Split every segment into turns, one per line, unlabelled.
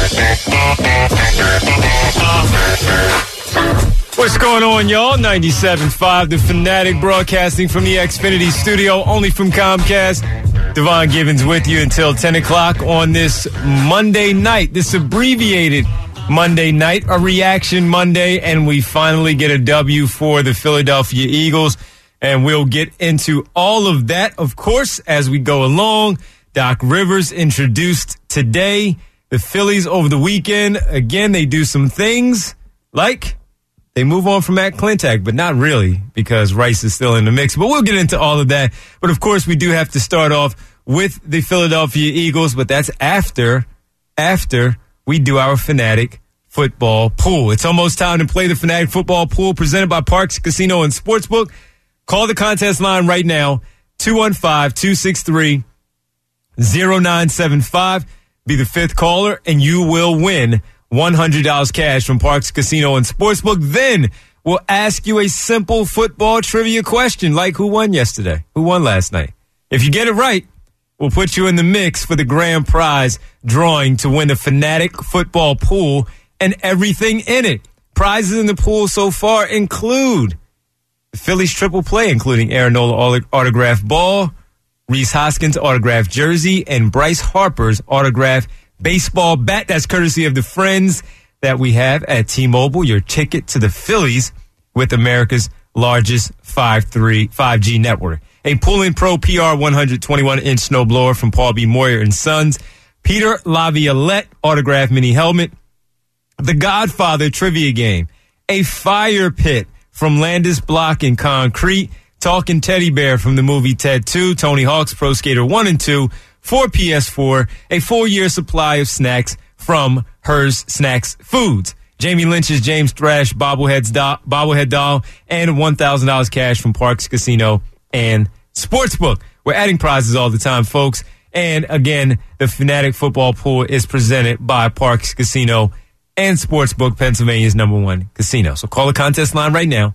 What's going on, y'all? 97.5, The Fanatic, broadcasting from the Xfinity studio, only from Comcast. Devon Givens with you until 10 o'clock on this Monday night, this abbreviated Monday night, a reaction Monday, and we finally get a W for the Philadelphia Eagles. And we'll get into all of that, of course, as we go along. Doc Rivers introduced today. The Phillies over the weekend, again, they do some things like they move on from Matt Klentak, but not really because Rice is still in the mix. But we'll get into all of that. But, of course, we do have to start off with the Philadelphia Eagles, but that's after we do our Fanatic Football Pool. It's almost time to play the Fanatic Football Pool presented by Parks Casino and Sportsbook. Call the contest line right now, 215-263-0975. Be the fifth caller, and you will win $100 cash from Parks Casino and Sportsbook. Then we'll ask you a simple football trivia question like who won yesterday? Who won last night? If you get it right, we'll put you in the mix for the grand prize drawing to win the Fanatic Football Pool and everything in it. Prizes in the pool so far include the Phillies triple play, including Aaron Nola autographed ball, Rhys Hoskins autographed jersey, and Bryce Harper's autographed baseball bat. That's courtesy of the friends that we have at T-Mobile, your ticket to the Phillies with America's largest 5G network. A Poolin Pro PR 121-inch snowblower from Paul B. Moyer and Sons. Peter Laviolette autographed mini helmet. The Godfather trivia game. A fire pit from Landis Block and Concrete. Talking Teddy Bear from the movie Ted 2, Tony Hawk's Pro Skater 1 and 2, for PS4, a full-year supply of snacks from Hers Snacks Foods. Jamie Lynch's James Thrash bobblehead doll, and $1,000 cash from Parks Casino and Sportsbook. We're adding prizes all the time, folks. And again, the Fanatic Football Pool is presented by Parks Casino and Sportsbook, Pennsylvania's #1 casino. So call the contest line right now,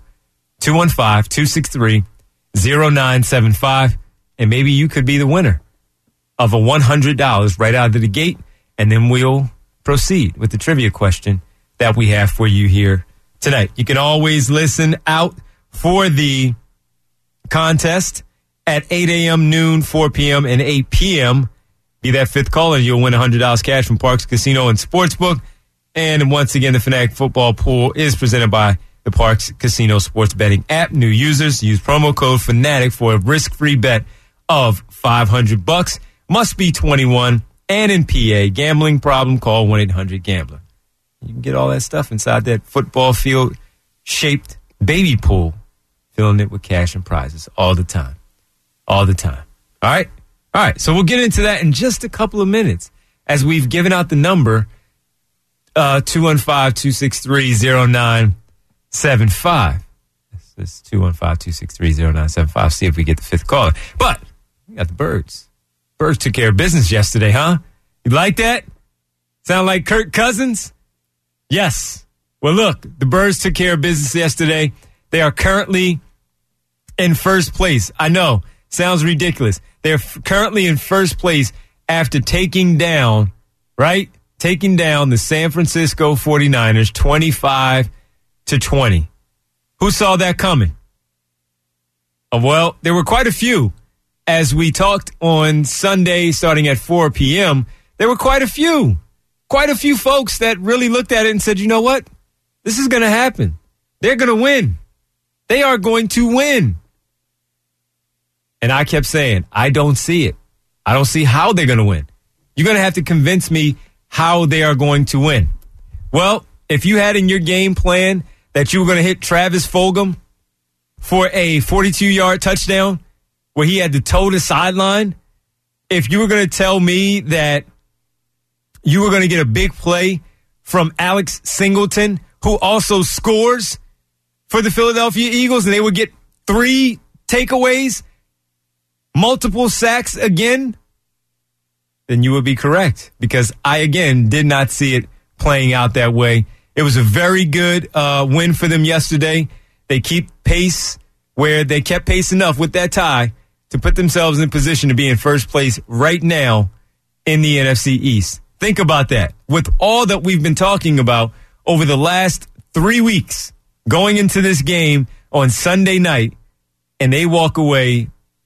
215-263-0975, and maybe you could be the winner of a $100 right out of the gate, and then we'll proceed with the trivia question that we have for you here tonight. You can always listen out for the contest at 8 a.m., noon, 4 p.m., and 8 p.m. Be that fifth caller, you'll win $100 cash from Parks Casino and Sportsbook. And once again, the Fanatic Football Pool is presented by the Parks Casino Sports Betting app. New users use promo code FANATIC for a risk-free bet of $500. Must be 21 and in PA. Gambling problem, call 1-800-GAMBLER. You can get all that stuff inside that football field-shaped baby pool, filling it with cash and prizes all the time. All the time. All right? All right, so we'll get into that in just a couple of minutes as we've given out the number 215-263-0975. This is 215-263-0975. See if we get the fifth caller. But we got the Birds. Birds took care of business yesterday, huh? You like that? Sound like Kirk Cousins? Yes. Well, look, the Birds took care of business yesterday. They are currently in first place. I know. Sounds ridiculous. They're currently in first place after taking down, right? Taking down the San Francisco 49ers 25-20. Who saw that coming? Well, there were quite a few. As we talked on Sunday starting at 4 p.m., there were quite a few folks that really looked at it and said, you know what? This is going to happen. They're going to win. They are going to win. And I kept saying, I don't see it. I don't see how they're going to win. You're going to have to convince me how they are going to win. Well, if you had in your game plan that you were going to hit Travis Fulgham for a 42-yard touchdown where he had to toe the sideline, if you were going to tell me that you were going to get a big play from Alex Singleton, who also scores for the Philadelphia Eagles, and they would get 3 takeaways, multiple sacks again, then you would be correct, because I, again, did not see it playing out that way. It was a very good win for them yesterday. They keep pace where they kept pace enough with that tie to put themselves in position to be in first place right now in the NFC East. Think about that. With all that we've been talking about over the last 3 weeks, going into this game on Sunday night, and they walk away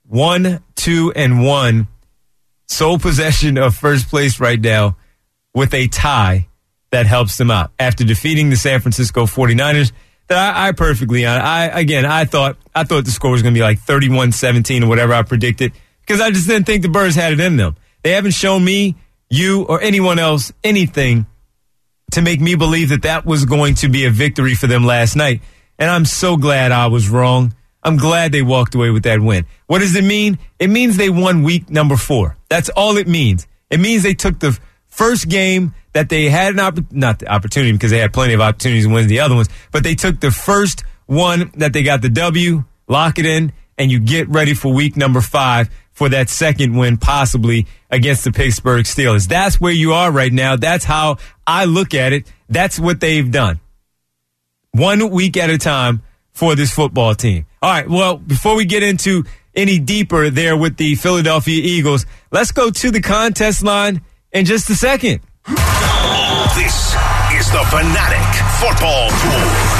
1-2-1, sole possession of first place right now with a tie that helps them out after defeating the San Francisco 49ers. That I perfectly, I thought the score was going to be like 31-17 or whatever I predicted, because I just didn't think the Birds had it in them. They haven't shown me, you, or anyone else anything to make me believe that was going to be a victory for them last night. And I'm so glad I was wrong. I'm glad they walked away with that win. What does it mean? It means they won week number 4. That's all it means. It means they took the first game that they had not the opportunity, because they had plenty of opportunities to win the other ones, but they took the first one that they got the W, lock it in, and you get ready for week number 5 for that second win, possibly against the Pittsburgh Steelers. That's where you are right now. That's how I look at it. That's what they've done. 1 week at a time for this football team. All right, well, before we get into any deeper there with the Philadelphia Eagles, let's go to the contest line in just a second.
This is the Fanatic Football Pool.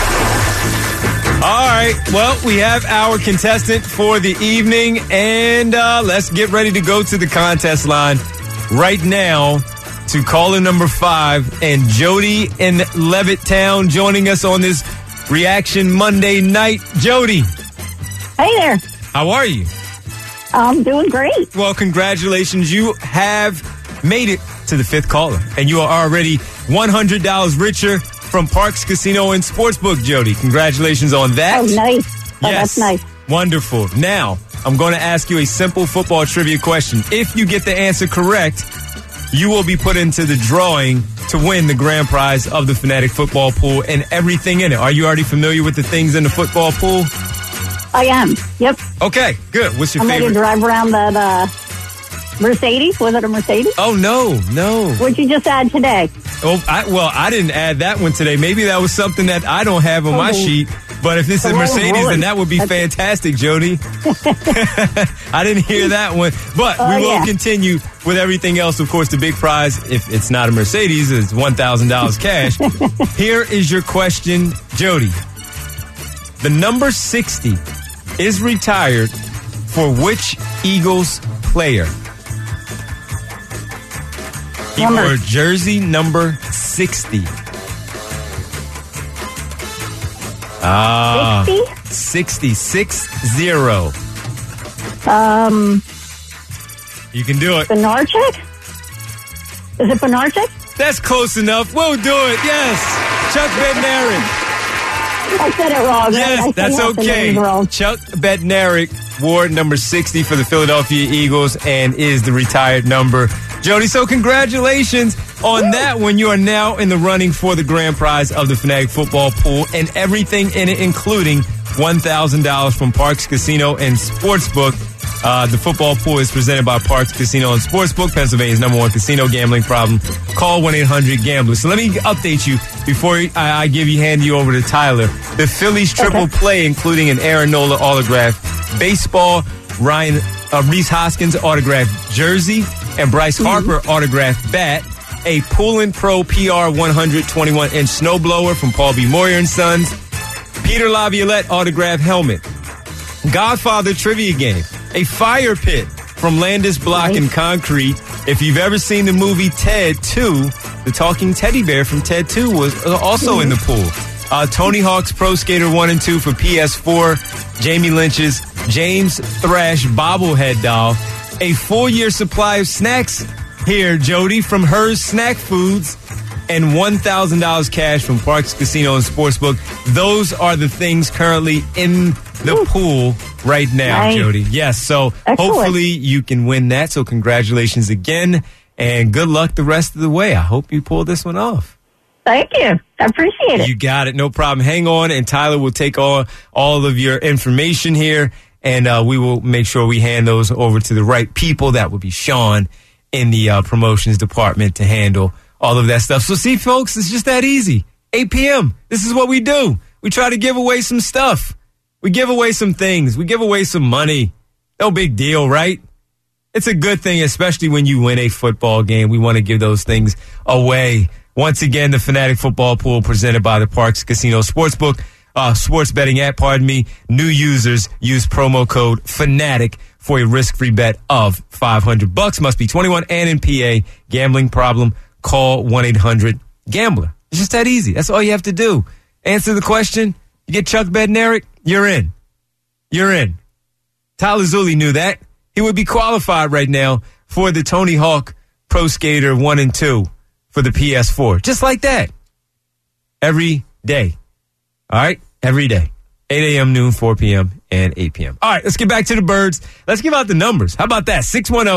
All right, well, we have our contestant for the evening, and let's get ready to go to the contest line right now to caller number 5, and Jody in Levittown joining us on this Reaction Monday night. Jody.
Hey there.
How are you?
I'm doing great.
Well, congratulations. You have made it to the 5th caller, and you are already $100 richer from Parks Casino and Sportsbook, Jody. Congratulations on that.
Oh, nice. Oh,
yes.
That's nice.
Wonderful. Now, I'm going to ask you a simple football trivia question. If you get the answer correct, you will be put into the drawing to win the grand prize of the Fanatic Football Pool and everything in it. Are you already familiar with the things in the football pool?
I am. Yep.
Okay, good. What's your
I'm
favorite?
ready to drive around that Mercedes. Was it a Mercedes?
Oh, no.
What'd you just add today?
Oh, I didn't add that one today. Maybe that was something that I don't have on my sheet. But if it's a Mercedes, then that would be fantastic, Jody. I didn't hear that one. But we will continue with everything else. Of course, the big prize, if it's not a Mercedes, is $1,000 cash. Here is your question, Jody. The number 60 is retired for which Eagles player? He wore jersey number 60. 60? 60. You can do it.
Benarchik? Is it Benarchik?
That's close enough. We'll do it. Yes. Chuck Bednarik.
I said it wrong.
Yes, that's okay. Chuck Bednarik wore number 60 for the Philadelphia Eagles and is the retired number. Jody, so congratulations on that one. You are now in the running for the grand prize of the Fanatic Football Pool and everything in it, including $1,000 from Parks Casino and Sportsbook. The football pool is presented by Parks Casino and Sportsbook, Pennsylvania's #1 casino gambling problem. Call 1-800-GAMBLER. So let me update you before I hand you over to Tyler. The Phillies triple play, including an Aaron Nola autograph, baseball, Reese Hoskins autographed jersey, and Bryce Harper autographed bat, a Poolin Pro PR 121-inch snowblower from Paul B. Moyer & Sons, Peter Laviolette autographed helmet, Godfather trivia game, a fire pit from Landis Block and Concrete. If you've ever seen the movie Ted 2, the talking teddy bear from Ted 2 was also in the pool. Tony Hawk's Pro Skater 1 and 2 for PS4, Jamie Lynch's James Thrash bobblehead doll, a full-year supply of snacks here, Jody, from Hers Snack Foods, and $1,000 cash from Parks Casino and Sportsbook. Those are the things currently in the pool right now, Jody. Yes, so hopefully you can win that. So congratulations again, and good luck the rest of the way. I hope you pull this one off.
Thank you. I appreciate it.
You got it. No problem. Hang on, and Tyler will take all of your information here, and we will make sure we hand those over to the right people. That would be Sean in the promotions department to handle all of that stuff. So see, folks, it's just that easy. 8 p.m. This is what we do. We try to give away some stuff. We give away some things. We give away some money. No big deal, right? It's a good thing, especially when you win a football game. We want to give those things away. Once again, the Fanatic Football Pool presented by the Parx Casino Sportsbook. Sports betting app, New users use promo code FANATIC for a risk-free bet of $500. Must be 21 and in PA. Gambling problem, call 1-800-GAMBLER. It's just that easy. That's all you have to do. Answer the question. You get Chuck Bednarik, you're in. You're in. Tyler Zulli knew that. He would be qualified right now for the Tony Hawk Pro Skater 1 and 2 for the PS4. Just like that. Every day. All right? Every day. 8 a.m., noon, 4 p.m., and 8 p.m. All right, let's get back to the birds. Let's give out the numbers. How about that?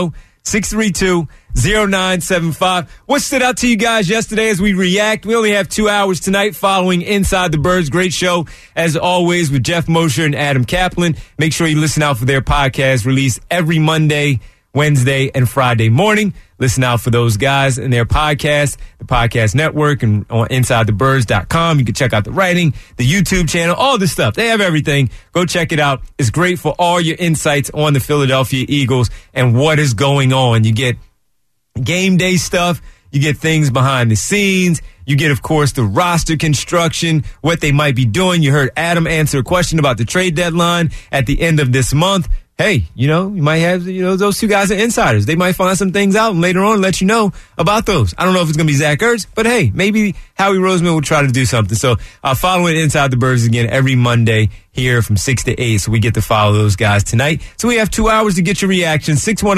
610-632-0975. What stood out to you guys yesterday as we react? We only have 2 hours tonight following Inside the Birds. Great show, as always, with Jeff Mosher and Adam Kaplan. Make sure you listen out for their podcast released every Monday, Wednesday, and Friday morning. Listen out for those guys and their podcast, the Podcast Network, and on InsideTheBirds.com. You can check out the writing, the YouTube channel, all the stuff. They have everything. Go check it out. It's great for all your insights on the Philadelphia Eagles and what is going on. You get game day stuff. You get things behind the scenes. You get, of course, the roster construction, what they might be doing. You heard Adam answer a question about the trade deadline at the end of this month. Hey, you might have, those two guys are insiders. They might find some things out and later on let you know about those. I don't know if it's going to be Zach Ertz, but hey, maybe Howie Roseman will try to do something. So following Inside the Birds again every Monday here from 6 to 8. So we get to follow those guys tonight. So we have 2 hours to get your reaction.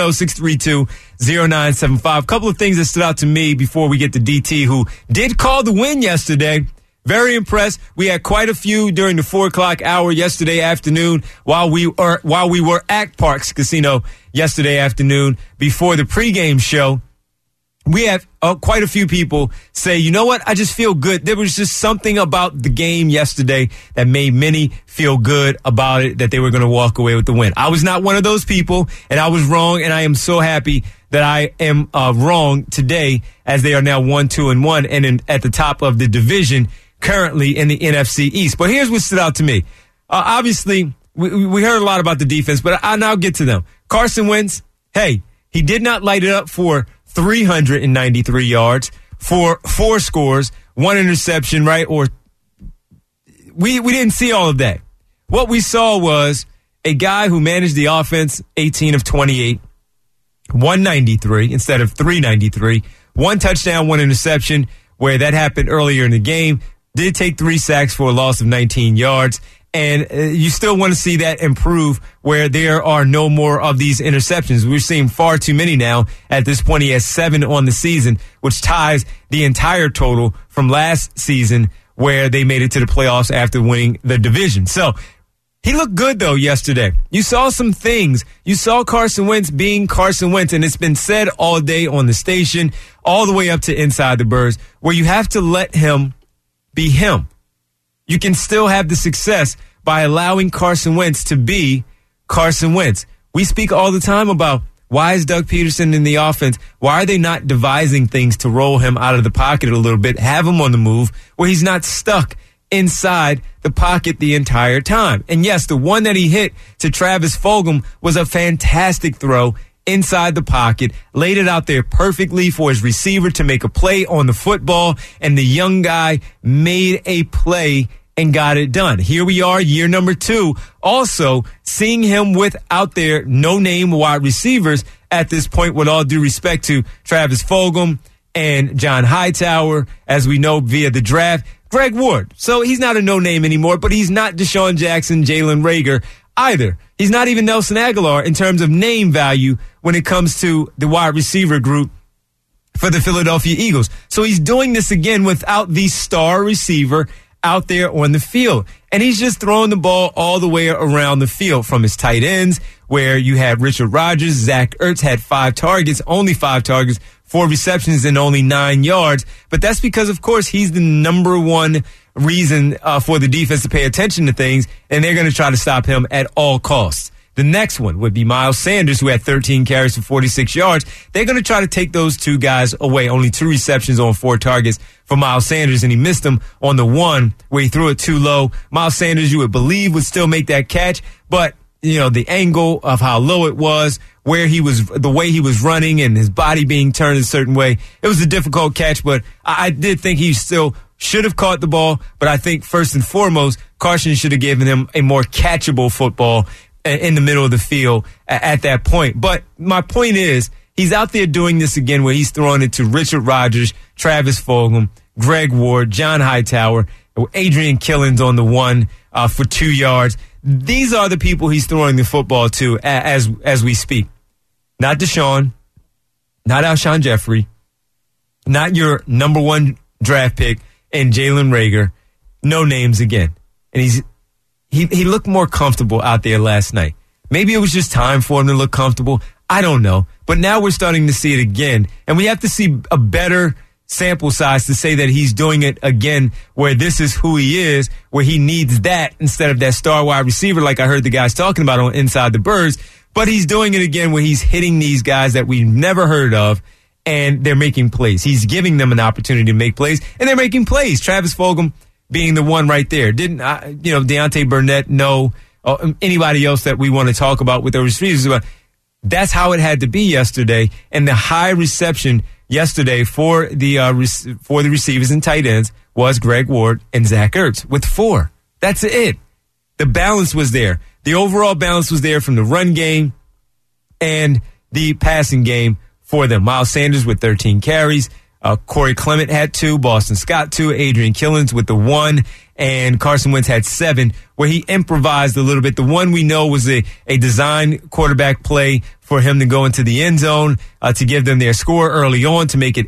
610-632-0975. Couple of things that stood out to me before we get to DT, who did call the win yesterday. Very impressed. We had quite a few during the 4 o'clock hour yesterday afternoon while we were at Parx Casino yesterday afternoon before the pregame show. We have quite a few people say, you know what? I just feel good. There was just something about the game yesterday that made many feel good about it, that they were going to walk away with the win. I was not one of those people, and I was wrong, and I am so happy that I am wrong today, as they are now 1-2-1 and at the top of the division currently in the NFC East. But here's what stood out to me. Obviously, we heard a lot about the defense, but I'll now get to them. Carson Wentz, hey, he did not light it up for 393 yards, for 4 scores, 1 interception, right? Or we didn't see all of that. What we saw was a guy who managed the offense 18 of 28, 193 instead of 393, 1 touchdown, 1 interception, where that happened earlier in the game. Did take 3 sacks for a loss of 19 yards. And you still want to see that improve where there are no more of these interceptions. We're seeing far too many now. At this point, he has 7 on the season, which ties the entire total from last season where they made it to the playoffs after winning the division. So he looked good, though, yesterday. You saw some things. You saw Carson Wentz being Carson Wentz, and it's been said all day on the station, all the way up to Inside the Birds, where you have to let him be him. You can still have the success by allowing Carson Wentz to be Carson Wentz. We speak all the time about why is Doug Peterson in the offense? Why are they not devising things to roll him out of the pocket a little bit, have him on the move where he's not stuck inside the pocket the entire time? And yes, the one that he hit to Travis Fulgham was a fantastic throw inside the pocket, laid it out there perfectly for his receiver to make a play on the football, and the young guy made a play and got it done. Here we are, year number 2, also seeing him with out there no-name wide receivers at this point, with all due respect to Travis Fulgham and John Hightower, as we know via the draft, Greg Ward. So he's not a no-name anymore, but he's not Deshaun Jackson, Jalen Reagor either. He's not even Nelson Aguilar in terms of name value when it comes to the wide receiver group for the Philadelphia Eagles. So he's doing this again without the star receiver out there on the field. And he's just throwing the ball all the way around the field from his tight ends, where you had Richard Rodgers. Zach Ertz had 5 targets, only 5 targets, 4 receptions and only 9 yards. But that's because, of course, he's the number one reason for the defense to pay attention to things, and they're going to try to stop him at all costs. The next one would be Miles Sanders, who had 13 carries for 46 yards. They're going to try to take those 2 guys away. Only 2 receptions on 4 targets for Miles Sanders, and he missed them on the one where he threw it too low. Miles Sanders, you would believe, would still make that catch, but the angle of how low it was, where he was, the way he was running and his body being turned a certain way. It was a difficult catch, but I did think he still should have caught the ball. But I think first and foremost, Carson should have given him a more catchable football in the middle of the field at that point. But my point is, he's out there doing this again where he's throwing it to Richard Rodgers, Travis Fulgham, Greg Ward, John Hightower, Adrian Killins on the one for 2 yards. These are the people he's throwing the football to as we speak. Not Deshaun, not Alshon Jeffrey, not your number one draft pick and Jalen Reagor. No names again. And he looked more comfortable out there last night. Maybe it was just time for him to look comfortable. I don't know. But now we're starting to see it again. And we have to see a better sample size to say that he's doing it again where this is who he is, where he needs that instead of that star wide receiver like I heard the guys talking about on Inside the Birds. But he's doing it again where he's hitting these guys that we've never heard of, and they're making plays. He's giving them an opportunity to make plays, and they're making plays. Travis Fulgham being the one right there. Didn't, Deontay Burnett, no, anybody else that we want to talk about with the receivers. That's how it had to be yesterday. And the high reception yesterday for the receivers and tight ends was Greg Ward and Zach Ertz with 4. That's it. The balance was there. The overall balance was there from the run game and the passing game for them. Miles Sanders with 13 carries. Corey Clement had 2. Boston Scott 2. Adrian Killins with the 1. And Carson Wentz had 7, where he improvised a little bit. The one we know was a design quarterback play for him to go into the end zone to give them their score early on to make it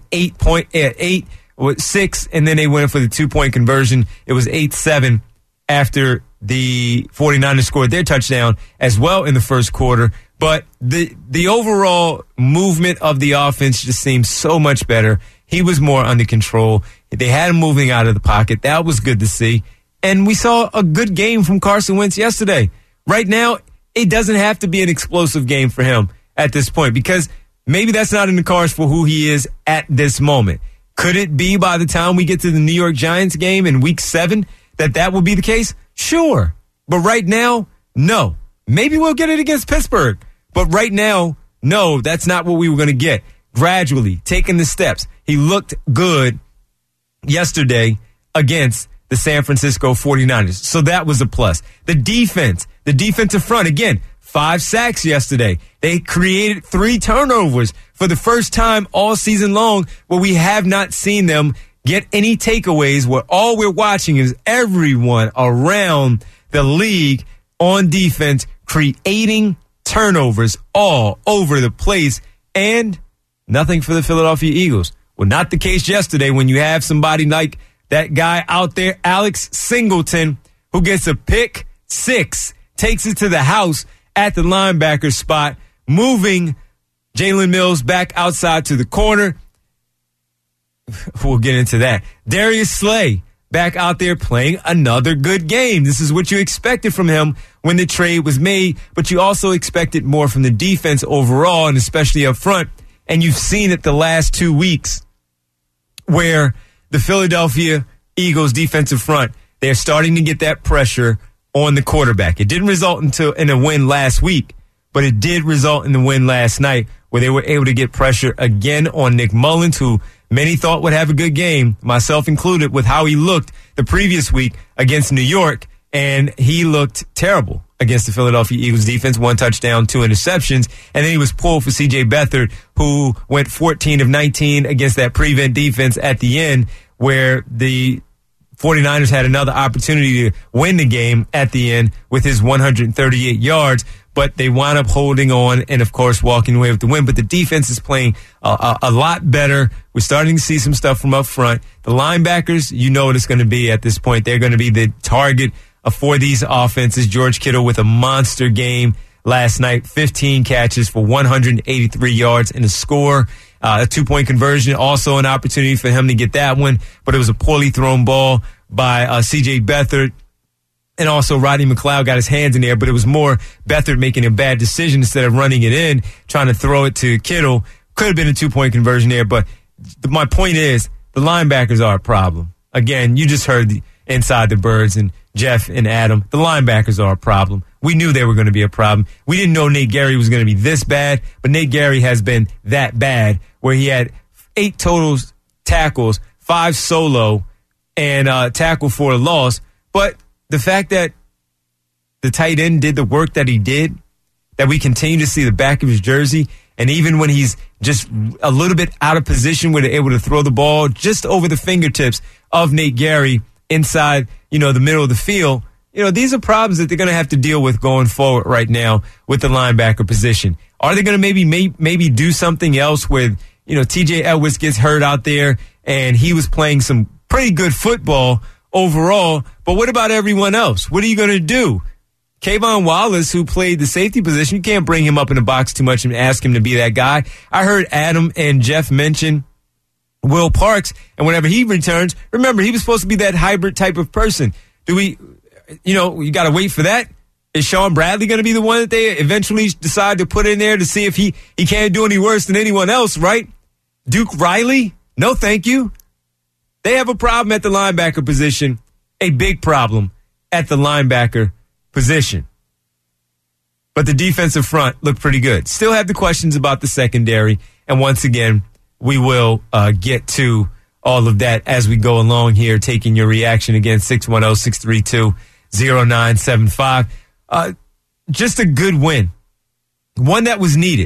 8-6, and then they went for the 2-point conversion. It was 8-7 after the 49ers scored their touchdown as well in the first quarter. But the overall movement of the offense just seemed so much better. He was more under control. They had him moving out of the pocket. That was good to see. And we saw a good game from Carson Wentz yesterday. Right now, it doesn't have to be an explosive game for him at this point because maybe that's not in the cards for who he is at this moment. Could it be by the time we get to the New York Giants game in Week 7 that will be the case? Sure. But right now, no. Maybe we'll get it against Pittsburgh. But right now, no, that's not what we were going to get. Gradually, taking the steps. He looked good yesterday against the San Francisco 49ers. So that was a plus. The defense, the defensive front, again, 5 sacks yesterday. They created 3 turnovers for the first time all season long where we have not seen them get any takeaways, where all we're watching is everyone around the league on defense creating turnovers all over the place, and nothing for the Philadelphia Eagles. Well, not the case yesterday when you have somebody like that guy out there, Alex Singleton, who gets a pick 6, takes it to the house at the linebacker spot, moving Jalen Mills back outside to the corner. We'll get into that. Darius Slay back out there playing another good game. This is what you expected from him when the trade was made, but you also expected more from the defense overall and especially up front. And you've seen it the last 2 weeks where the Philadelphia Eagles defensive front, they're starting to get that pressure on the quarterback. It didn't result in a win last week, but it did result in the win last night where they were able to get pressure again on Nick Mullins, who many thought would have a good game, myself included, with how he looked the previous week against New York, and he looked terrible against the Philadelphia Eagles defense. 1 touchdown, 2 interceptions, and then he was pulled for C.J. Beathard, who went 14 of 19 against that prevent defense at the end, where the 49ers had another opportunity to win the game at the end with his 138 yards, but they wound up holding on and, of course, walking away with the win. But the defense is playing a lot better. We're starting to see some stuff from up front. The linebackers, you know what it's going to be at this point. They're going to be the target for these offenses. George Kittle with a monster game last night, 15 catches for 183 yards and a score. A 2-point conversion, also an opportunity for him to get that one, but it was a poorly thrown ball by C.J. Beathard. And also Rodney McLeod got his hands in there, but it was more Beathard making a bad decision instead of running it in, trying to throw it to Kittle. Could have been a 2-point conversion there, but my point is the linebackers are a problem. Again, you just heard Inside the Birds, and Jeff and Adam. The linebackers are a problem. We knew they were going to be a problem. We didn't know Nate Gary was going to be this bad, but Nate Gary has been that bad where he had 8 total tackles, 5 solo, and tackle for a loss. But the fact that the tight end did the work that he did, that we continue to see the back of his jersey, and even when he's just a little bit out of position where they're able to throw the ball just over the fingertips of Nate Gary inside, the middle of the field, these are problems that they're going to have to deal with going forward right now with the linebacker position. Are they going to maybe do something else with, TJ Edwards gets hurt out there and he was playing some pretty good football overall, but what about everyone else? What are you going to do? Kayvon Wallace, who played the safety position, you can't bring him up in the box too much and ask him to be that guy. I heard Adam and Jeff mention Will Parks, and whenever he returns, remember, he was supposed to be that hybrid type of person. You got to wait for that. Is Sean Bradley going to be the one that they eventually decide to put in there to see if he can't do any worse than anyone else, right? Duke Riley? No, thank you. They have a problem at the linebacker position, a big problem at the linebacker position. But the defensive front looked pretty good. Still have the questions about the secondary. And once again, we will get to all of that as we go along here, taking your reaction again, 610-632-0975. Just a good win. One that was needed.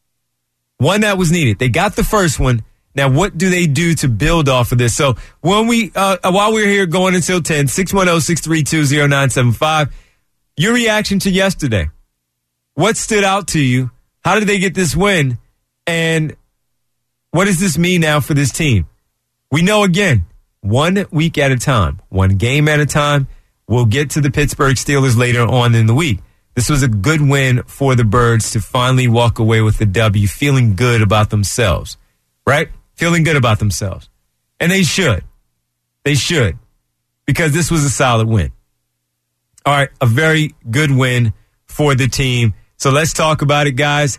They got the first one. Now, what do they do to build off of this? So when while we're here going until 10, 610-632-0975, your reaction to yesterday. What stood out to you? How did they get this win? And what does this mean now for this team? We know, again, 1 week at a time, 1 game at a time. We'll get to the Pittsburgh Steelers later on in the week. This was a good win for the Birds to finally walk away with the W, feeling good about themselves, right? Feeling good about themselves. And they should. They should, because this was a solid win. All right, a very good win for the team. So let's talk about it, guys.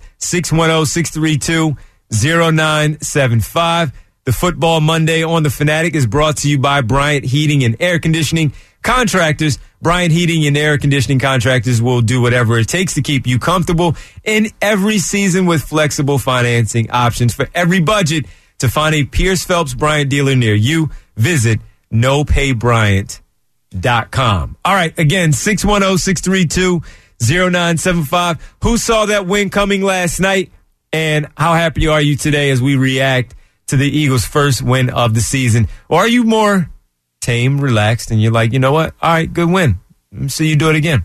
610-632-0975. The Football Monday on The Fanatic is brought to you by Bryant Heating and Air Conditioning Contractors. Bryant Heating and Air Conditioning Contractors will do whatever it takes to keep you comfortable in every season with flexible financing options for every budget. To find a Pierce Phelps Bryant dealer near you, visit nopaybryant.com. All right, again, 610-632-0975. Who saw that win coming last night? And how happy are you today as we react to the Eagles' first win of the season? Or are you more tame, relaxed, and you're like, you know what? All right, good win. Let me see you do it again.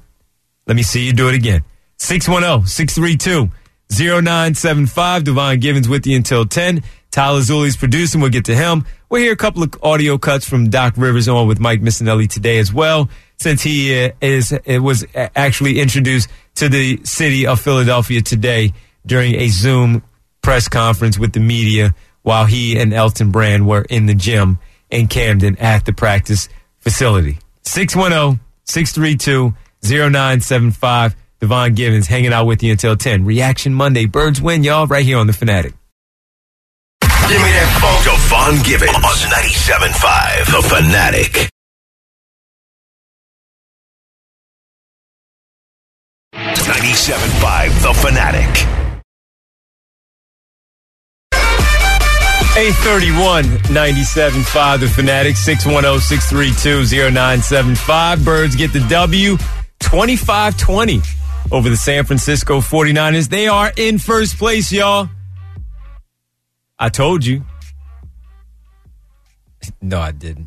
610-632-0975. Devon Givens with you until 10. Tyler Zuli's producing. We'll get to him. We'll hear a couple of audio cuts from Doc Rivers on with Mike Missinelli today as well, since he was actually introduced to the city of Philadelphia today during a Zoom press conference with the media while he and Elton Brand were in the gym in Camden at the practice facility. 610-632-0975. Devon Givens hanging out with you until 10. Reaction Monday. Birds win, y'all, right here on The Fanatic.
Give me that phone. Devon Givens on 97.5 The Fanatic. 97.5 The Fanatic.
831 97.5 The Fanatic. 610-632-0975. Birds get the W 25-20 over the San Francisco 49ers. They are in first place, y'all. I told you. No, I didn't.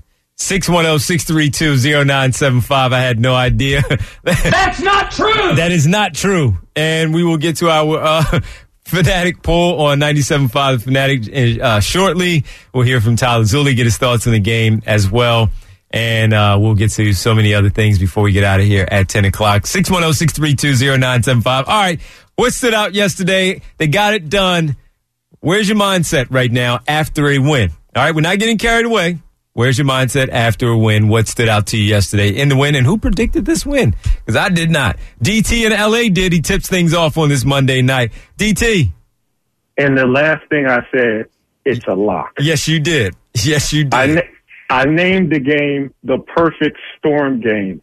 610-632-0975. I had no idea.
That's not true.
That is not true. And we will get to our Fanatic poll on 97.5 The Fanatic shortly. We'll hear from Tyler Zuli, get his thoughts on the game as well. And we'll get to so many other things before we get out of here at 10 o'clock. 610-632-0975. All right. What stood out yesterday? They got it done. Where's your mindset right now after a win? All right, we're not getting carried away. Where's your mindset after a win? What stood out to you yesterday in the win? And who predicted this win? Because I did not. DT in L.A. did. He tips things off on this Monday night. DT.
And the last thing I said, it's a lock.
Yes, you did. Yes, you did.
I named the game the perfect storm game.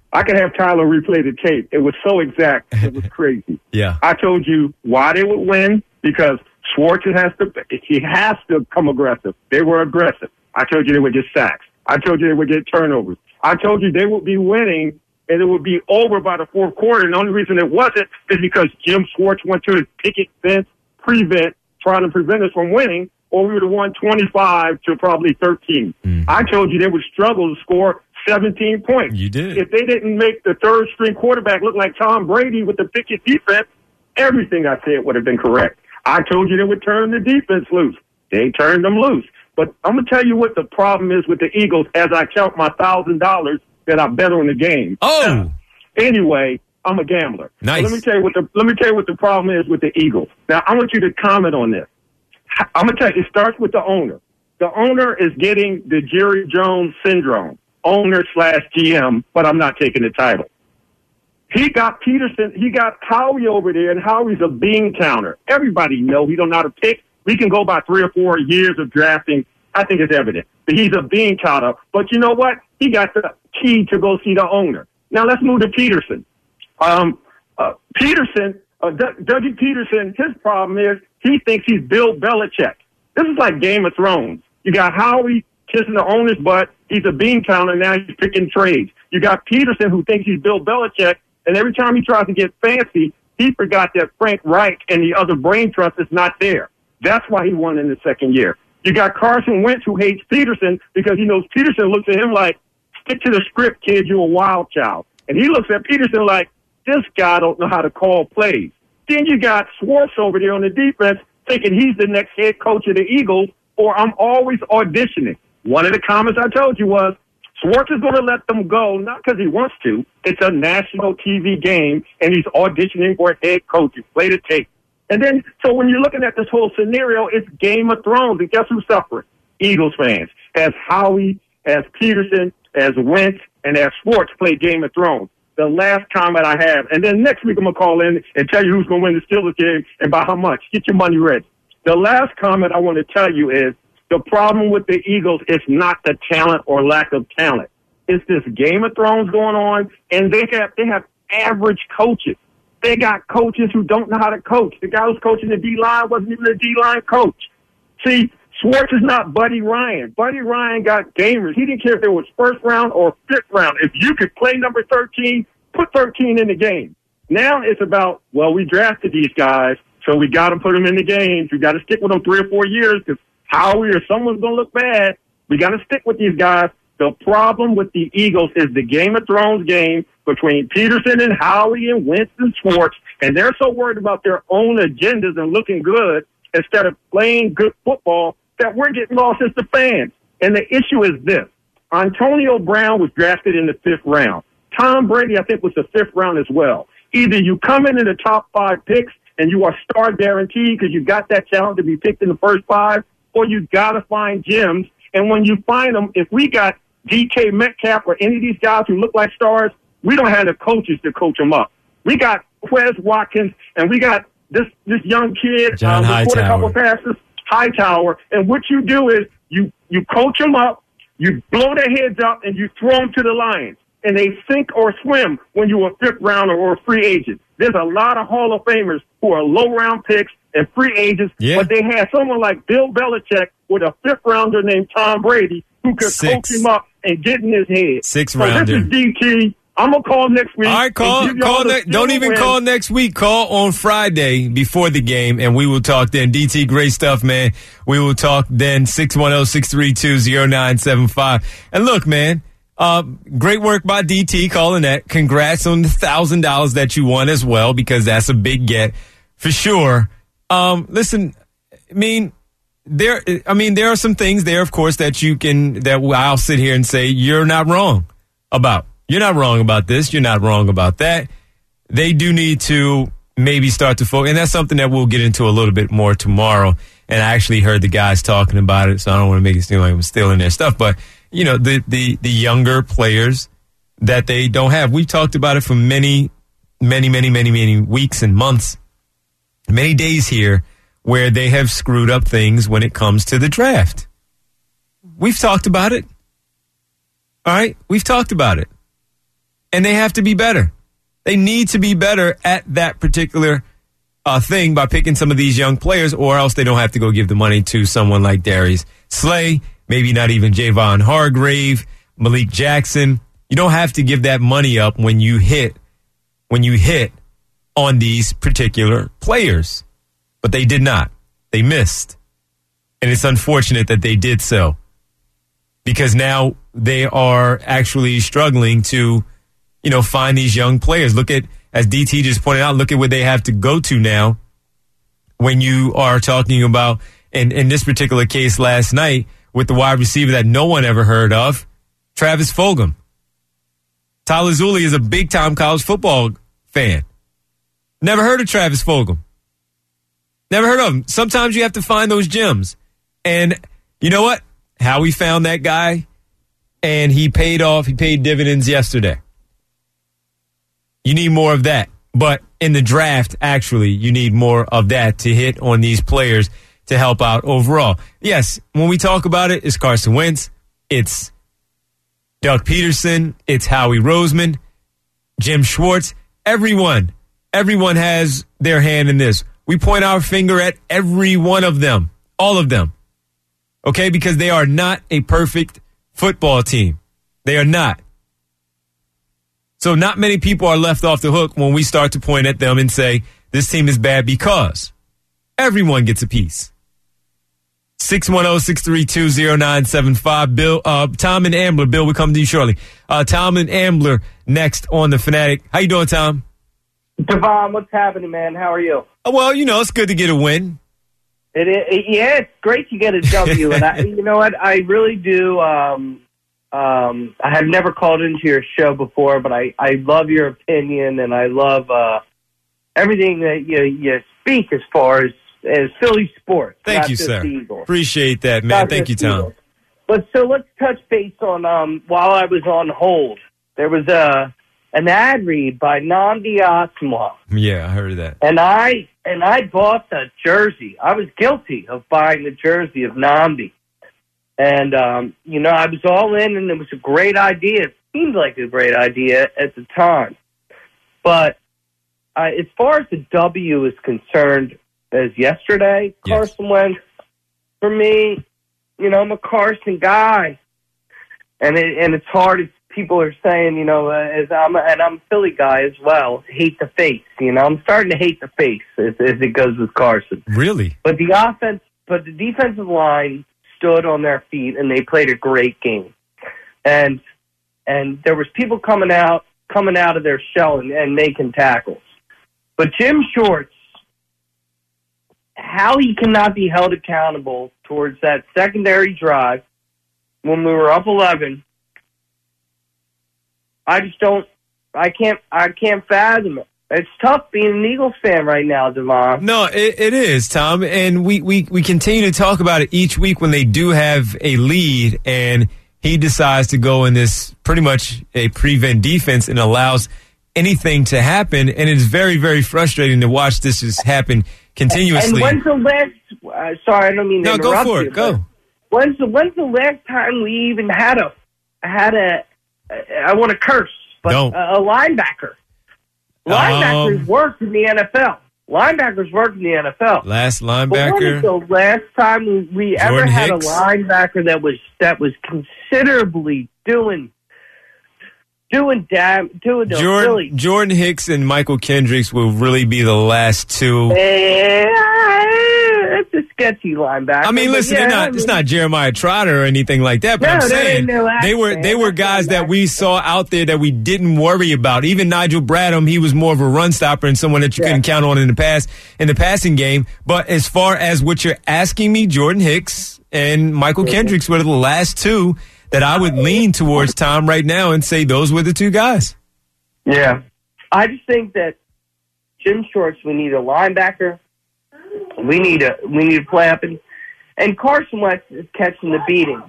I could have Tyler replay the tape. It was so exact. It was crazy.
Yeah.
I told you why they would win, because Schwartz has to come aggressive. They were aggressive. I told you they would get sacks. I told you they would get turnovers. I told you they would be winning, and it would be over by the fourth quarter. And the only reason it wasn't is because Jim Schwartz went to his picket fence, trying to prevent us from winning, or we would have won 25 to probably 13. I told you they would struggle to score 17 points.
You did.
If they didn't make the third-string quarterback look like Tom Brady with the picket defense, everything I said would have been correct. I told you they would turn the defense loose. They turned them loose. But I'm going to tell you what the problem is with the Eagles as I count my $1,000 that I bet on the game.
Oh.
Anyway, I'm a gambler.
Nice.
Let me tell you what the problem is with the Eagles. Now, I want you to comment on this. I'm going to tell you, it starts with the owner. The owner is getting the Jerry Jones syndrome. Owner/GM, but I'm not taking the title. He got Peterson, he got Howie over there, and Howie's a bean counter. Everybody knows he don't know how to pick. We can go by 3 or 4 years of drafting. I think it's evident. But he's a bean counter. But you know what? He got the key to go see the owner. Now let's move to Peterson. Dougie Peterson, his problem is he thinks he's Bill Belichick. This is like Game of Thrones. You got Howie kissing the owner's butt. He's a bean counter. Now he's picking trades. You got Peterson, who thinks he's Bill Belichick, and every time he tries to get fancy, he forgot that Frank Reich and the other brain trust is not there. That's why he won in the second year. You got Carson Wentz, who hates Peterson because he knows Peterson looks at him like, stick to the script, kid, you're a wild child. And he looks at Peterson like, this guy don't know how to call plays. Then you got Schwartz over there on the defense thinking he's the next head coach of the Eagles, or I'm always auditioning. One of the comments I told you was, Schwartz is going to let them go, not because he wants to. It's a national TV game, and he's auditioning for a head coach. He's played a tape. And then, so when you're looking at this whole scenario, it's Game of Thrones. And guess who's suffering? Eagles fans. As Howie, as Peterson, as Wentz, and as Schwartz play Game of Thrones. The last comment I have, and then next week I'm going to call in and tell you who's going to win the Steelers game and by how much. Get your money ready. The last comment I want to tell you is, the problem with the Eagles is not the talent or lack of talent. It's this Game of Thrones going on, and they have average coaches. They got coaches who don't know how to coach. The guy who's coaching the D-line wasn't even a D-line coach. See, Schwartz is not Buddy Ryan. Buddy Ryan got gamers. He didn't care if it was first round or fifth round. If you could play number 13, put 13 in the game. Now it's about, well, we drafted these guys, so we got to put them in the games. We got to stick with them 3 or 4 years because Howie or someone's going to look bad. We got to stick with these guys. The problem with the Eagles is the Game of Thrones game between Peterson and Howie and Wentz and Schwartz, and they're so worried about their own agendas and looking good instead of playing good football that we're getting lost as the fans. And the issue is this. Antonio Brown was drafted in the 5th round. Tom Brady, I think, was the 5th round as well. Either you come in the top 5 picks and you are star guaranteed because you got that talent to be picked in the first 5, or you got to find gems. And when you find them, if we got DK Metcalf or any of these guys who look like stars, we don't have the coaches to coach them up. We got Quez Watkins, and we got this young kid
John
who caught a couple
Hightower.
passes, Hightower. And what you do is you coach them up, you blow their heads up, and you throw them to the Lions. And they sink or swim when you're a 5th rounder or a free agent. There's a lot of Hall of Famers who are low-round picks and free agents, but they had someone like Bill Belichick with a 5th rounder named Tom Brady who could coach him up and get in his head.
6th rounder.
This is DT. I'm going to call next week.
All right, call don't even call next week. Call on Friday before the game, and we will talk then. DT, great stuff, man. We will talk then. 610-632-0975. And look, man, great work by DT calling that. Congrats on the $1,000 that you won as well, because that's a big get for sure. Listen, there are some things there, of course, that I'll sit here and say you're not wrong about. You're not wrong about this. You're not wrong about that. They do need to maybe start to focus, and that's something that we'll get into a little bit more tomorrow. And I actually heard the guys talking about it, so I don't want to make it seem like I'm stealing their stuff. But you know, the younger players that they don't have. We've talked about it for many weeks and months, many days here, where they have screwed up things when it comes to the draft. We've talked about it. All right? We've talked about it. And they have to be better. They need to be better at that particular thing by picking some of these young players, or else they don't have to go give the money to someone like Darius Slay, maybe not even Javon Hargrave, Malik Jackson. You don't have to give that money up when you hit on these particular players. But they did not. They missed. And it's unfortunate that they did so, because now they are actually struggling to, find these young players. Look at, as DT just pointed out, look at what they have to go to now when you are talking about, in this particular case last night, with the wide receiver that no one ever heard of, Travis Fulgham. Tyler Zulli is a big-time college football fan. Never heard of Travis Fulgham. Never heard of him. Sometimes you have to find those gems. And you know what? Howie found that guy, and he paid off. He paid dividends yesterday. You need more of that. But in the draft, actually, you need more of that to hit on these players to help out overall. Yes, when we talk about it, it's Carson Wentz. It's Doug Peterson. It's Howie Roseman. Jim Schwartz. Everyone has their hand in this. We point our finger at every one of them. All of them. Okay? Because they are not a perfect football team. They are not. So not many people are left off the hook when we start to point at them and say, this team is bad, because everyone gets a piece. 610-632-0975. Bill, Tom and Ambler. Bill, we'll come to you shortly. Tom and Ambler next on The Fanatic. How you doing, Tom?
Devon, what's happening, man? How are you?
Well, it's good to get a win.
Yeah, it's great to get a W. And you know what? I really do. I have never called into your show before, but I love your opinion, and I love everything that you speak as far as Philly sports.
Thank you, sir. Appreciate that, man. Thank you, Tom.
Eagles. But so let's touch base on while I was on hold, there was an ad read by Nnamdi Asomugha.
Yeah, I heard of that.
And I bought the jersey. I was guilty of buying the jersey of Nnamdi. And, I was all in, and it was a great idea. It seemed like a great idea at the time. But as far as the W is concerned, as yesterday,
yes.
Carson Wentz, for me, I'm a Carson guy. And it's hard as people are saying, as I'm a Philly guy as well, hate the face. I'm starting to hate the face as it goes with Carson.
Really?
But the defensive line stood on their feet, and they played a great game. And there was people coming out of their shell and making tackles. But Jim Schwartz, how he cannot be held accountable towards that secondary drive when we were up 11, I can't fathom it. It's tough being an Eagles fan right now, Devon.
No, it is, Tom. And we continue to talk about it each week when they do have a lead, and he decides to go in this pretty much a prevent defense and allows anything to happen. And it's very, very frustrating to watch this just happen continuously.
And when's the last sorry, I don't mean to interrupt
go for
you,
it. Go.
When's the last time we even had a I want to curse, but a linebacker? Linebackers work in the NFL.
Last linebacker.
But when is the last time we ever had a linebacker that was considerably doing really?
Jordan Hicks and Michael Kendricks will really be the last two.
It's a sketchy linebacker.
I mean, listen, it's not Jeremiah Trotter or anything like that, but I'm saying they were guys that we saw out there that we didn't worry about. Even Nigel Bradham, he was more of a run stopper and someone that you couldn't count on in the passing game. But as far as what you're asking me, Jordan Hicks and Michael Kendricks were the last two that I would lean towards, Tom, right now and say those were the two guys.
Yeah. I just think that Jim Schwartz, we need a linebacker. We need to play up, and Carson Wentz is catching the beating.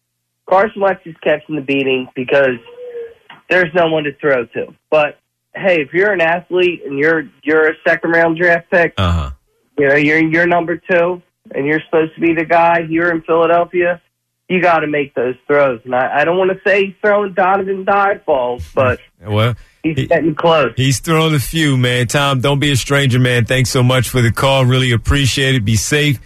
Because there's no one to throw to. But hey, if you're an athlete and you're a second round draft pick, you're number 2, and you're supposed to be the guy here in Philadelphia, you got to make those throws. And I don't want to say he's throwing Donovan dive balls, but he's getting close.
He's thrown a few, man. Tom, don't be a stranger, man. Thanks so much for the call. Really appreciate it. Be safe.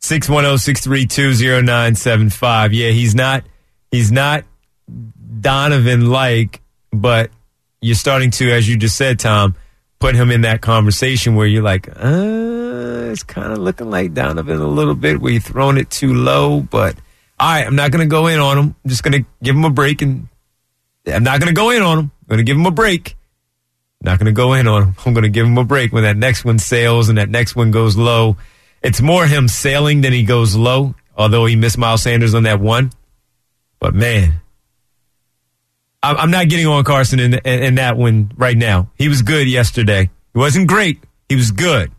610-632-0975. Yeah, he's not Donovan-like, but you're starting to, as you just said, Tom, put him in that conversation where you're like, it's kind of looking like Donovan a little bit where you're throwing it too low. But, all right, I'm not going to go in on him. I'm just going to give him a break. And I'm not going to go in on him. I'm going to give him a break. Not going to go in on him. I'm going to give him a break when that next one sails and that next one goes low. It's more him sailing than he goes low, although he missed Miles Sanders on that one. But, man, I'm not getting on Carson in that one right now. He was good yesterday. He wasn't great. He was good.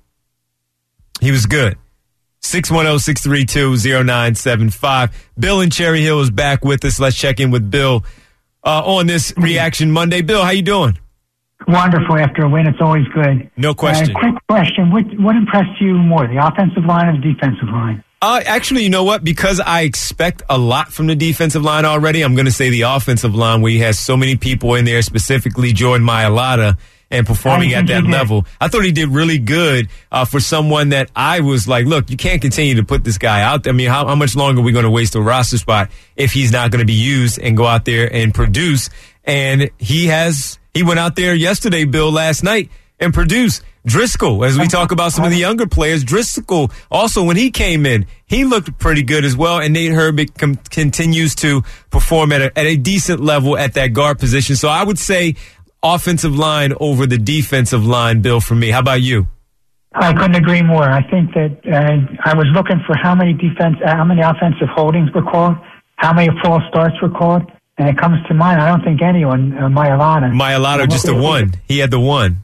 610-632-0975. Bill in Cherry Hill is back with us. Let's check in with Bill on this Reaction Monday. Bill, how you doing?
Wonderful. After a win, it's always good.
No question.
Quick question. What impressed you more, the offensive line or the defensive line?
Actually, you know what? Because I expect a lot from the defensive line already, I'm going to say the offensive line, where he has so many people in there, specifically Jordan Mailata, and performing at that level. I thought he did really good for someone that I was like, look, you can't continue to put this guy out there. I mean, how much longer are we going to waste a roster spot if he's not going to be used and go out there and produce? And he went out there yesterday, Bill, last night, and produced. Driscoll, as we talk about some of the younger players, Driscoll also, when he came in, he looked pretty good as well, and Nate Herbig continues to perform at a decent level at that guard position. So I would say offensive line over the defensive line, Bill, for me. How about you?
I couldn't agree more. I think that I was looking for how many offensive holdings were called, how many false starts were called, and it comes to mind, I don't think anyone, Mailata,
just the one. He had the one.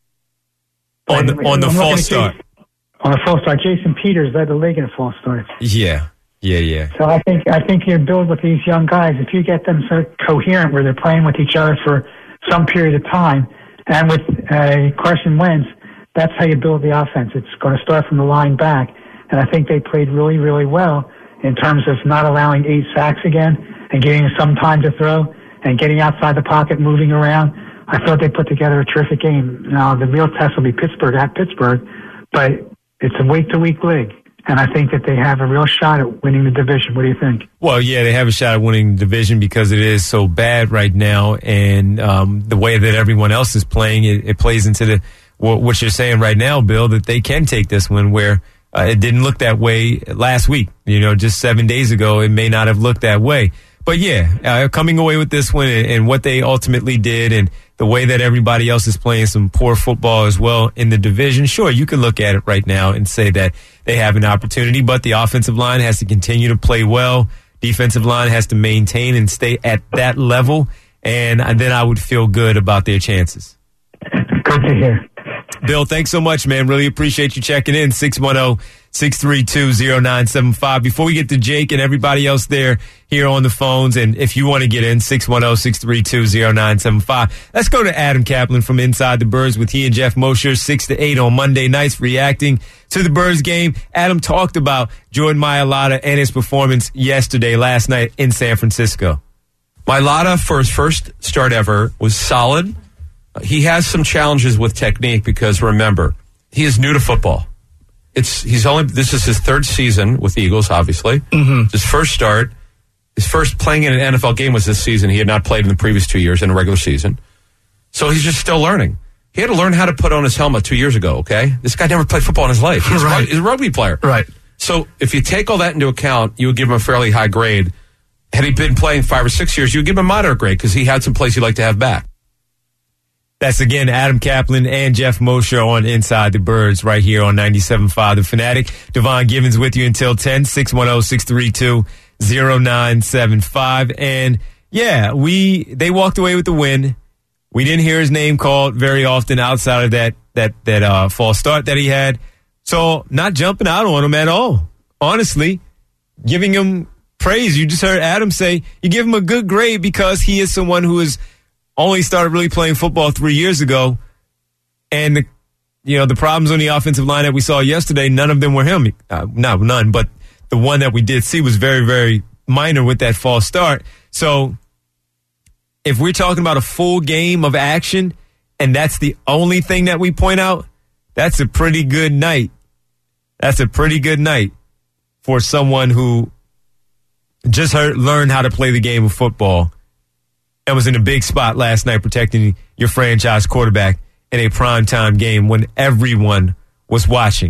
On the false start.
On a false start. Jason Peters led the league in a false start.
Yeah.
So I think you build with these young guys, if you get them so coherent where they're playing with each other for some period of time, and with Carson Wentz, that's how you build the offense. It's going to start from the line back, and I think they played really, really well in terms of not allowing 8 sacks again and giving them some time to throw and getting outside the pocket, moving around. I thought they put together a terrific game. Now, the real test will be Pittsburgh at Pittsburgh, but it's a week-to-week league, and I think that they have a real shot at winning the division. What do you think?
Well, yeah, they have a shot at winning the division because it is so bad right now, and the way that everyone else is playing, it plays into what you're saying right now, Bill, that they can take this one where it didn't look that way last week. Just 7 days ago, it may not have looked that way. But, yeah, coming away with this one and what they ultimately did and the way that everybody else is playing some poor football as well in the division, sure, you can look at it right now and say that they have an opportunity, but the offensive line has to continue to play well. Defensive line has to maintain and stay at that level, and then I would feel good about their chances.
Good to hear.
Bill, thanks so much, man. Really appreciate you checking in. 610-632-0975. Before we get to Jake and everybody else there here on the phones, and if you want to get in, 610-632-0975. Let's go to Adam Kaplan from Inside the Birds with he and Jeff Mosher, 6 to 8 on Monday nights, reacting to the Birds game. Adam talked about Jordan Mailata and his performance last night in San Francisco.
Mailata, for his first start ever, was solid. He has some challenges with technique because, remember, he is new to football. This is his third season with the Eagles, obviously. Mm-hmm. His first start, his first playing in an NFL game was this season. He had not played in the previous 2 years in a regular season. So he's just still learning. He had to learn how to put on his helmet 2 years ago, okay? This guy never played football in his life. He's a rugby player.
Right.
So if you take all that into account, you would give him a fairly high grade. Had he been playing 5 or 6 years, you would give him a moderate grade because he had some plays he'd like to have back.
That's, again, Adam Kaplan and Jeff Mosher on Inside the Birds right here on 97.5 The Fanatic. Devon Givens with you until 10, 610-632-0975. And, yeah, they walked away with the win. We didn't hear his name called very often outside of that false start that he had. So not jumping out on him at all. Honestly, giving him praise. You just heard Adam say you give him a good grade because he is someone who is only started really playing football 3 years ago, and the problems on the offensive line that we saw yesterday, none of them were him. None, but the one that we did see was very, very minor with that false start. So if we're talking about a full game of action and that's the only thing that we point out, that's a pretty good night. That's a pretty good night for someone who just learned how to play the game of football and was in a big spot last night protecting your franchise quarterback in a primetime game when everyone was watching.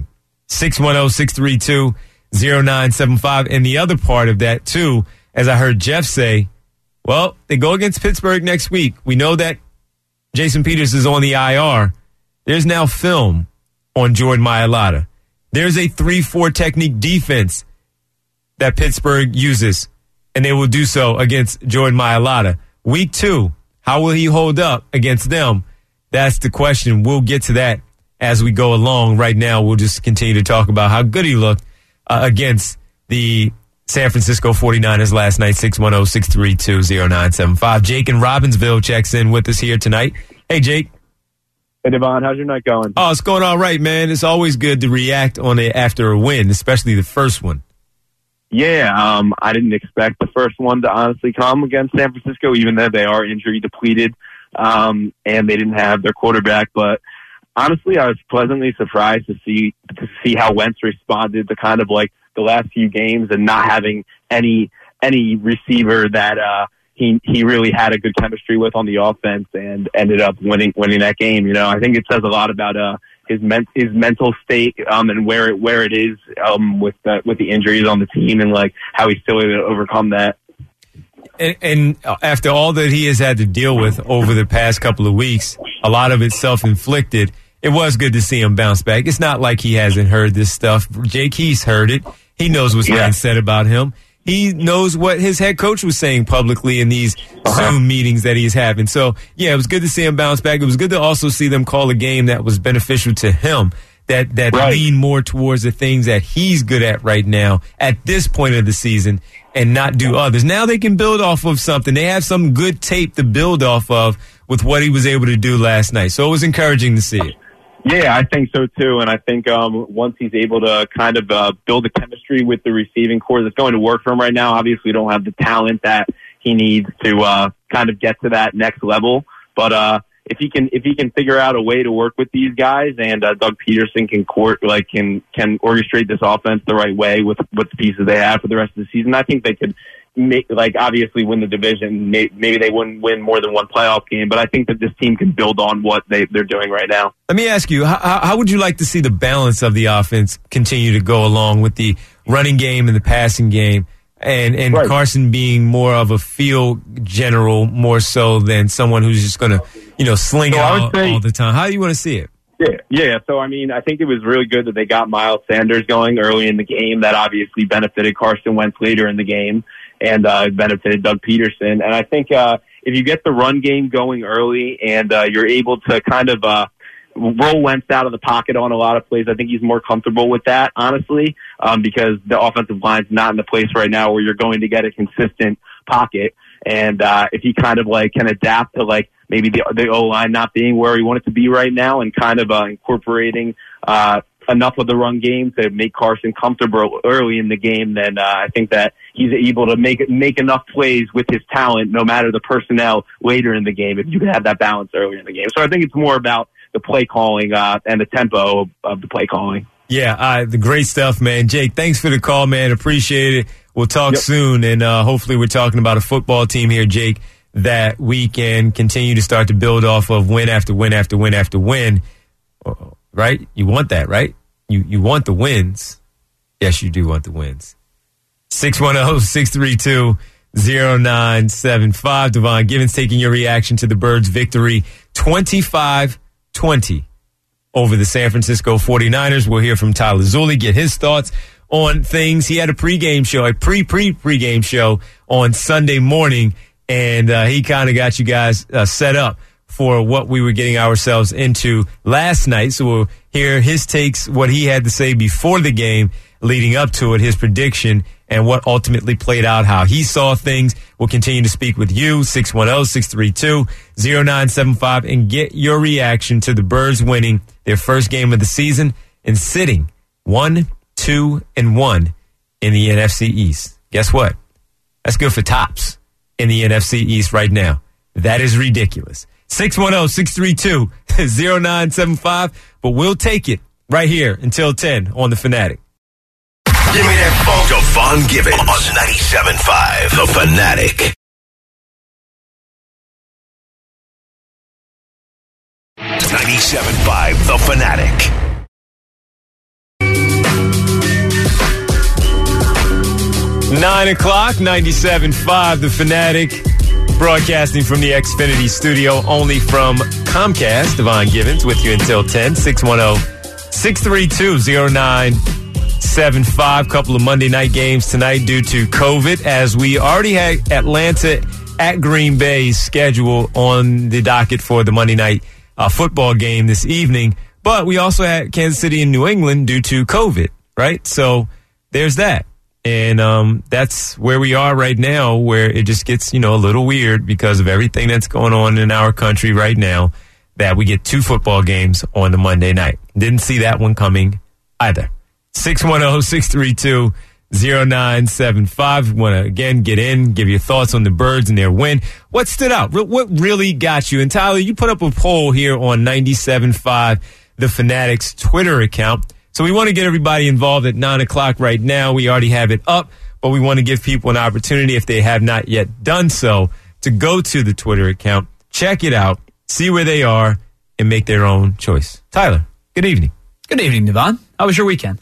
610-632-0975. And the other part of that, too, as I heard Jeff say, well, they go against Pittsburgh next week. We know that Jason Peters is on the IR. There's now film on Jordan Mailata. There's a 3-4 technique defense that Pittsburgh uses, and they will do so against Jordan Mailata. Week 2, how will he hold up against them? That's the question. We'll get to that as we go along. Right now, we'll just continue to talk about how good he looked against the San Francisco 49ers last night. 610-632-0975. Jake in Robbinsville checks in with us here tonight. Hey, Jake.
Hey, Devon. How's your night going?
Oh, it's going all right, man. It's always good to react on it after a win, especially the first one.
Yeah, I didn't expect the first one to honestly come against San Francisco, even though they are injury depleted and they didn't have their quarterback. But honestly, I was pleasantly surprised to see how Wentz responded to kind of like the last few games and not having any receiver that he really had a good chemistry with on the offense and ended up winning that game. You know, I think it says a lot about his mental state and where it is with the injuries on the team and like how he's still able to overcome that.
And after all that he has had to deal with over the past couple of weeks, a lot of it self-inflicted, it was good to see him bounce back. It's not like he hasn't heard this stuff. Jake, he's heard it. He knows what's being said about him. He knows what his head coach was saying publicly in these Zoom meetings that he's having. So, yeah, it was good to see him bounce back. It was good to also see them call a game that was beneficial to him, that leaned more towards the things that he's good at right now at this point of the season and not do others. Now they can build off of something. They have some good tape to build off of with what he was able to do last night. So it was encouraging to see it.
Yeah, I think so too, and I think once he's able to kind of build a chemistry with the receiving core that's going to work for him right now. Obviously, don't have the talent that he needs to kind of get to that next level. But if he can figure out a way to work with these guys, and Doug Peterson can orchestrate this offense the right way with the pieces they have for the rest of the season, I think they could obviously win the division. Maybe they wouldn't win more than one playoff game, but I think that this team can build on what they're doing right now.
Let me ask you, how would you like to see the balance of the offense continue to go along with the running game and the passing game, and right. Carson being more of a field general more so than someone who's just going to sling it all the time? How do you want to see it?
Yeah. So, I mean, I think it was really good that they got Miles Sanders going early in the game. That obviously benefited Carson Wentz later in the game. And benefited Doug Peterson. And I think if you get the run game going early and you're able to kind of roll Wentz out of the pocket on a lot of plays, I think he's more comfortable with that, honestly, because the offensive line's not in the place right now where you're going to get a consistent pocket. And if he kind of can adapt to maybe the O-line not being where we want it to be right now and kind of incorporating enough of the run game to make Carson comfortable early in the game, then I think that he's able to make enough plays with his talent, no matter the personnel later in the game, if you can have that balance earlier in the game. So I think it's more about the play calling and the tempo of the play calling.
Yeah, the great stuff, man. Jake, thanks for the call, man. Appreciate it. We'll talk soon, and hopefully we're talking about a football team here, Jake, that we can continue to start to build off of win after win after win after win. Right? You want that, right? You want the wins. Yes, you do want the wins. 610-632-0975. Devon Givens taking your reaction to the Birds' victory 25-20 over the San Francisco 49ers. We'll hear from Tyler Zulli, get his thoughts on things. He had a pregame show, a pre-pregame show on Sunday morning, and he kind of got you guys set up for what we were getting ourselves into last night. So we'll hear his takes, what he had to say before the game, leading up to it, his prediction, and what ultimately played out, how he saw things. We'll continue to speak with you, 610-632-0975, and get your reaction to the Birds winning their first game of the season and sitting 1-2-1 in the NFC East. Guess what? That's good for tops in the NFC East right now. That is ridiculous. 610-632-0975. But we'll take it right here until 10 on The Fanatic.
Give me that phone. Devon Givens on 97.5 The Fanatic. .97.5 The Fanatic.
Nine o'clock, 97.5 The Fanatic. Broadcasting from the Xfinity studio, only from Comcast. Devon Givens with you until 10. 610-632-0975. Couple of Monday night games tonight due to COVID, as we already had Atlanta at Green Bay's schedule on the docket for the Monday night football game this evening. But we also had Kansas City and New England due to COVID, right? So there's that. And that's where we are right now, where it just gets, a little weird because of everything that's going on in our country right now, that we get 2 football games on the Monday night. Didn't see that one coming either. 610-632-0975. Want to, again, get in, give your thoughts on the Birds and their win. What stood out? What really got you? And Tyler, you put up a poll here on 97.5 The Fanatic's Twitter account. So we want to get everybody involved at 9 o'clock right now. We already have it up, but we want to give people an opportunity, if they have not yet done so, to go to the Twitter account, check it out, see where they are, and make their own choice. Tyler, good evening.
Good evening, Devon. How was your weekend?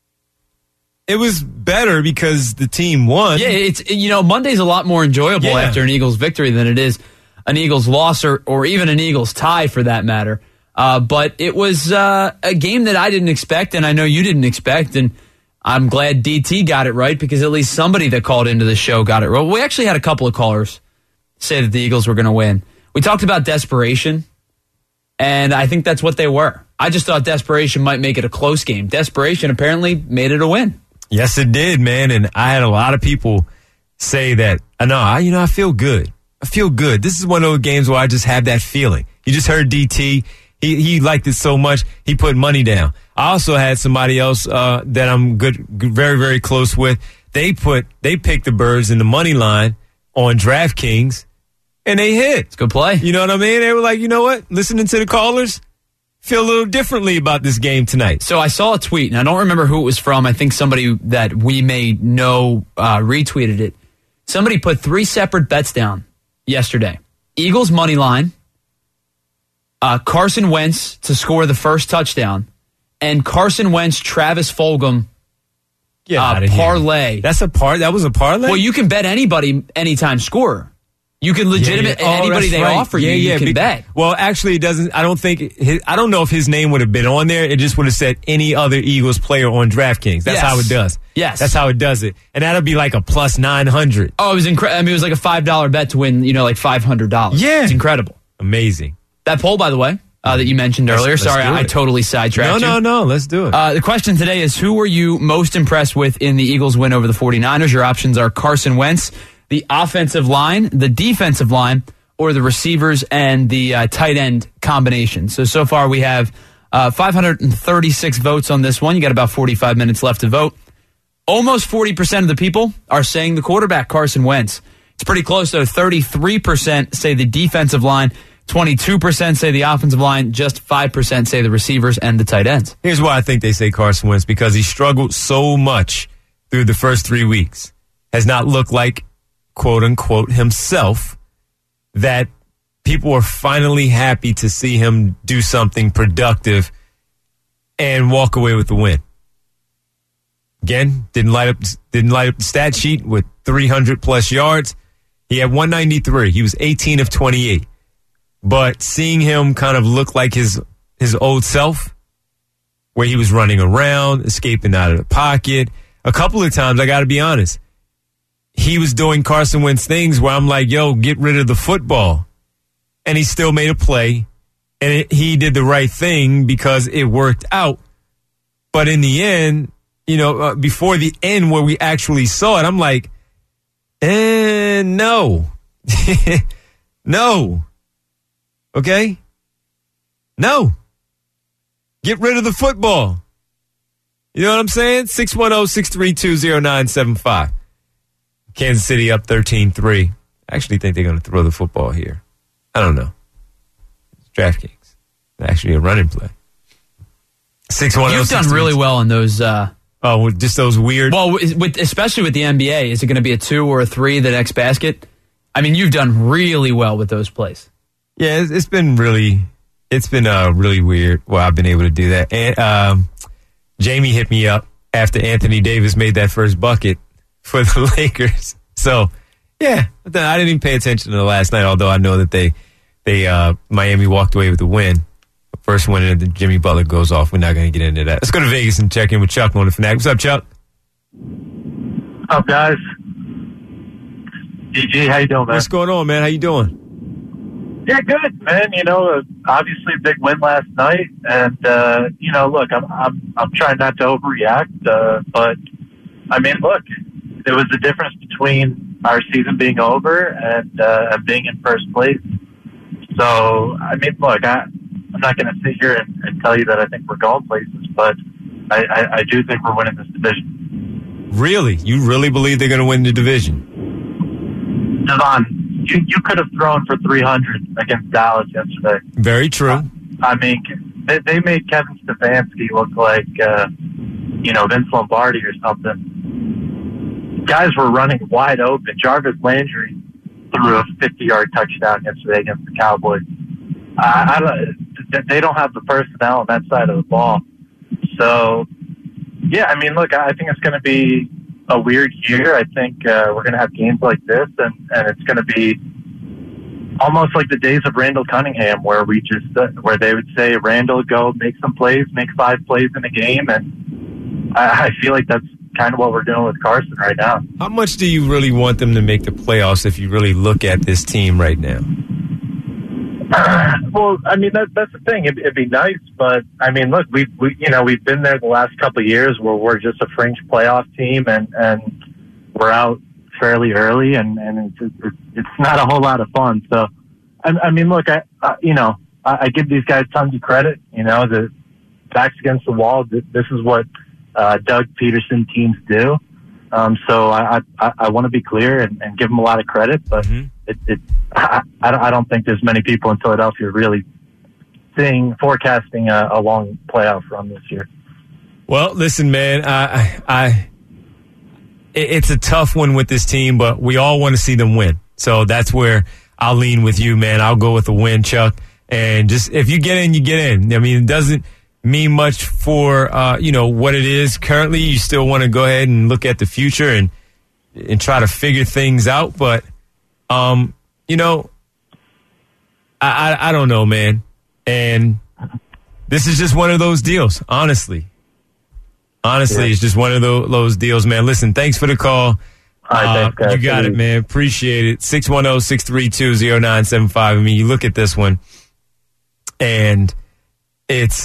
It was better because the team won.
Yeah, it's Monday's a lot more enjoyable after an Eagles victory than it is an Eagles loss or even an Eagles tie, for that matter. But it was a game that I didn't expect, and I know you didn't expect, and I'm glad DT got it right, because at least somebody that called into the show got it right. We actually had a couple of callers say that the Eagles were going to win. We talked about desperation, and I think that's what they were. I just thought desperation might make it a close game. Desperation apparently made it a win.
Yes, it did, man, and I had a lot of people say that, I feel good. I feel good. This is one of those games where I just have that feeling. You just heard DT. He liked it so much, he put money down. I also had somebody else that I'm very, very close with. They picked the Birds in the money line on DraftKings, and they hit.
It's a good play.
You know what I mean? They were like, you know what? Listening to the callers, feel a little differently about this game tonight.
So I saw a tweet, and I don't remember who it was from. I think somebody that we may know retweeted it. Somebody put 3 separate bets down yesterday. Eagles money line, Carson Wentz to score the first touchdown, and Carson Wentz, Travis Fulgham parlay.
That was a parlay?
Well, you can bet anybody anytime scorer. You can anybody they offer you can bet.
Well, actually, it doesn't. I don't know if his name would have been on there. It just would have said any other Eagles player on DraftKings. That's how it does.
Yes,
that's how it does it, and that'll be like a plus 900.
Oh, it was incredible. I mean, it was like a $5 bet to win. Like $500.
Yeah,
it's incredible.
Amazing.
That poll, by the way, that you mentioned earlier. Sorry, I totally sidetracked you.
No, let's do it.
The question today is, who were you most impressed with in the Eagles win over the 49ers? Your options are Carson Wentz, the offensive line, the defensive line, or the receivers and the tight end combination. So far we have 536 votes on this one. You got about 45 minutes left to vote. Almost 40% of the people are saying the quarterback, Carson Wentz. It's pretty close, though. 33% say the defensive line, 22% say the offensive line, just 5% say the receivers and the tight ends.
Here's why I think they say Carson Wentz, because he struggled so much through the first 3 weeks. Has not looked like, quote unquote, himself, that people are finally happy to see him do something productive and walk away with the win. Again, didn't light up the stat sheet with 300 plus yards. He had 193. He was 18 of 28. But seeing him kind of look like his old self, where he was running around, escaping out of the pocket, a couple of times, I got to be honest, he was doing Carson Wentz things where I'm like, yo, get rid of the football. And he still made a play, and he did the right thing because it worked out. But in the end, before the end where we actually saw it, I'm like, no. No. Okay? No. Get rid of the football. You know what I'm saying? 610-632-0975. Kansas City up 13-3. I actually think they're going to throw the football here. I don't know. It's DraftKings. It's actually a running play. 610.
You've done really well in those.
Just those weird.
Well, especially with the NBA, is it going to be a 2 or a 3 the next basket? I mean, you've done really well with those plays.
Yeah, it's been really weird. Well, I've been able to do that. And Jamie hit me up after Anthony Davis made that first bucket for the Lakers. So, yeah, I didn't even pay attention to the last night, although I know that they Miami walked away with the win. First one, and then Jimmy Butler goes off. We're not going to get into that. Let's go to Vegas and check in with Chuck on the Fanatic. What's up, Chuck?
What's up, guys? DG, how you doing, man?
What's going on, man? How you doing?
Yeah, good, man. Obviously a big win last night, and look, I'm trying not to overreact, but I mean, look, there was a difference between our season being over and being in first place. So, I mean, look, I'm not going to sit here and tell you that I think we're going places, but I do think we're winning this division.
Really? You really believe they're going to win the division?
Devon, you could have thrown for 300 against Dallas yesterday.
Very true.
I mean, they made Kevin Stefanski look like, Vince Lombardi or something. Guys were running wide open. Jarvis Landry threw a 50-yard touchdown yesterday against the Cowboys. They don't have the personnel on that side of the ball. So, yeah, I mean, look, I think it's going to be a weird year. I think we're going to have games like this, and it's going to be almost like the days of Randall Cunningham, where where they would say, Randall, go make some plays, make 5 plays in a game, and I feel like that's kind of what we're doing with Carson right now.
How much do you really want them to make the playoffs if you really look at this team right now?
Well, I mean, that's the thing. It'd be nice, but I mean, look, we've been there the last couple of years where we're just a fringe playoff team, and we're out fairly early, and it's not a whole lot of fun. So, I mean, look, I give these guys tons of credit. The backs against the wall. This is what Doug Peterson teams do. So I want to be clear and give them a lot of credit, but I don't think there's many people in Philadelphia really forecasting a long playoff run this year.
Well, listen, man, it's a tough one with this team, but we all want to see them win. So that's where I'll lean with you, man. I'll go with the win, Chuck. And just if you get in, you get in. I mean, it doesn't mean much for what it is currently. You still want to go ahead and look at the future and try to figure things out, but I don't know, man. And this is just one of those deals, honestly. It's just one of those deals, man. Listen, thanks for the call.
All right, thanks, guys.
You got it, man. Appreciate it. 610-632-0975. I mean, you look at this one, and it's,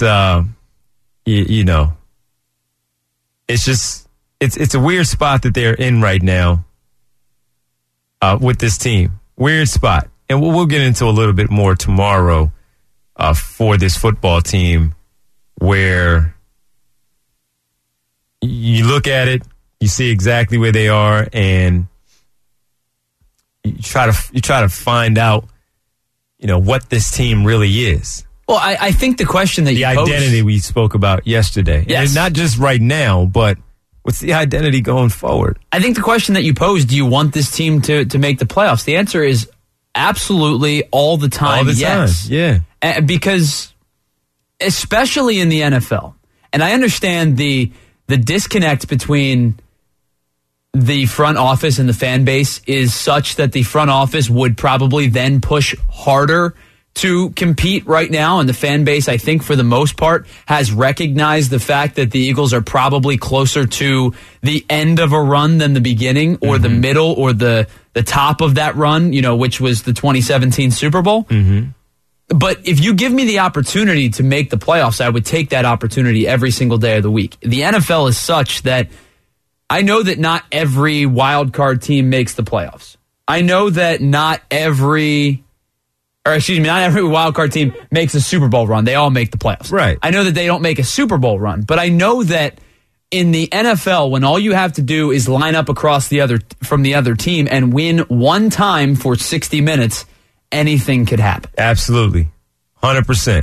it's just, it's a weird spot that they're in right now with this team. Weird spot. And we'll get into a little bit more tomorrow for this football team, where you look at it, you see exactly where they are, and you try to find out, what this team really is.
Well, I think the question that
the identity we spoke about yesterday,
yes,
and not just right now, but what's the identity going forward?
I think the question that you posed: do you want this team to make the playoffs? The answer is absolutely all the time.
All the
yes.
time, yeah.
Because especially in the NFL, and I understand the disconnect between the front office and the fan base is such that the front office would probably then push harder to compete right now, and the fan base, I think, for the most part, has recognized the fact that the Eagles are probably closer to the end of a run than the beginning, or the middle, or the top of that run, which was the 2017 Super Bowl.
Mm-hmm.
But if you give me the opportunity to make the playoffs, I would take that opportunity every single day of the week. The NFL is such that I know that not every wild card team makes the playoffs. I know that not every wild card team makes a Super Bowl run. They all make the playoffs.
Right.
I know that they don't make a Super Bowl run, but I know that In the NFL, when all you have to do is line up across from the other team and win one time for 60 minutes, anything could happen.
Absolutely. 100%.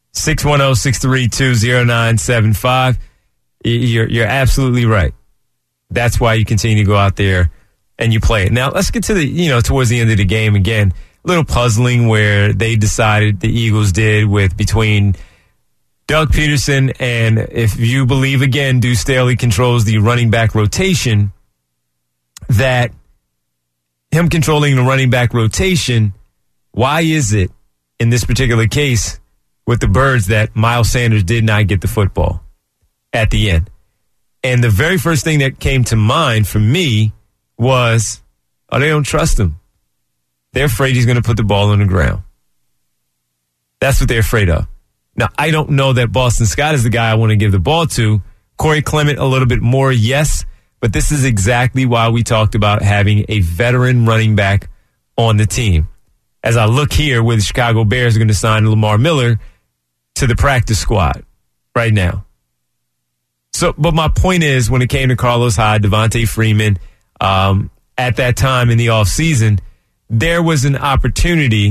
610-632-0975. You're absolutely right. That's why you continue to go out there and you play it. Now, let's get to towards the end of the game again. A little puzzling where they decided, the Eagles did, between Doug Peterson and, if you believe again, Deuce Staley controls the running back rotation, that him controlling the running back rotation, why is it in this particular case with the Birds that Miles Sanders did not get the football at the end? And the very first thing that came to mind for me was, they don't trust him. They're afraid he's going to put the ball on the ground. That's what they're afraid of. Now, I don't know that Boston Scott is the guy I want to give the ball to. Corey Clement a little bit more, yes. But this is exactly why we talked about having a veteran running back on the team. As I look here where the Chicago Bears are going to sign Lamar Miller to the practice squad right now. But my point is, when it came to Carlos Hyde, Devontae Freeman, at that time in the offseason, there was an opportunity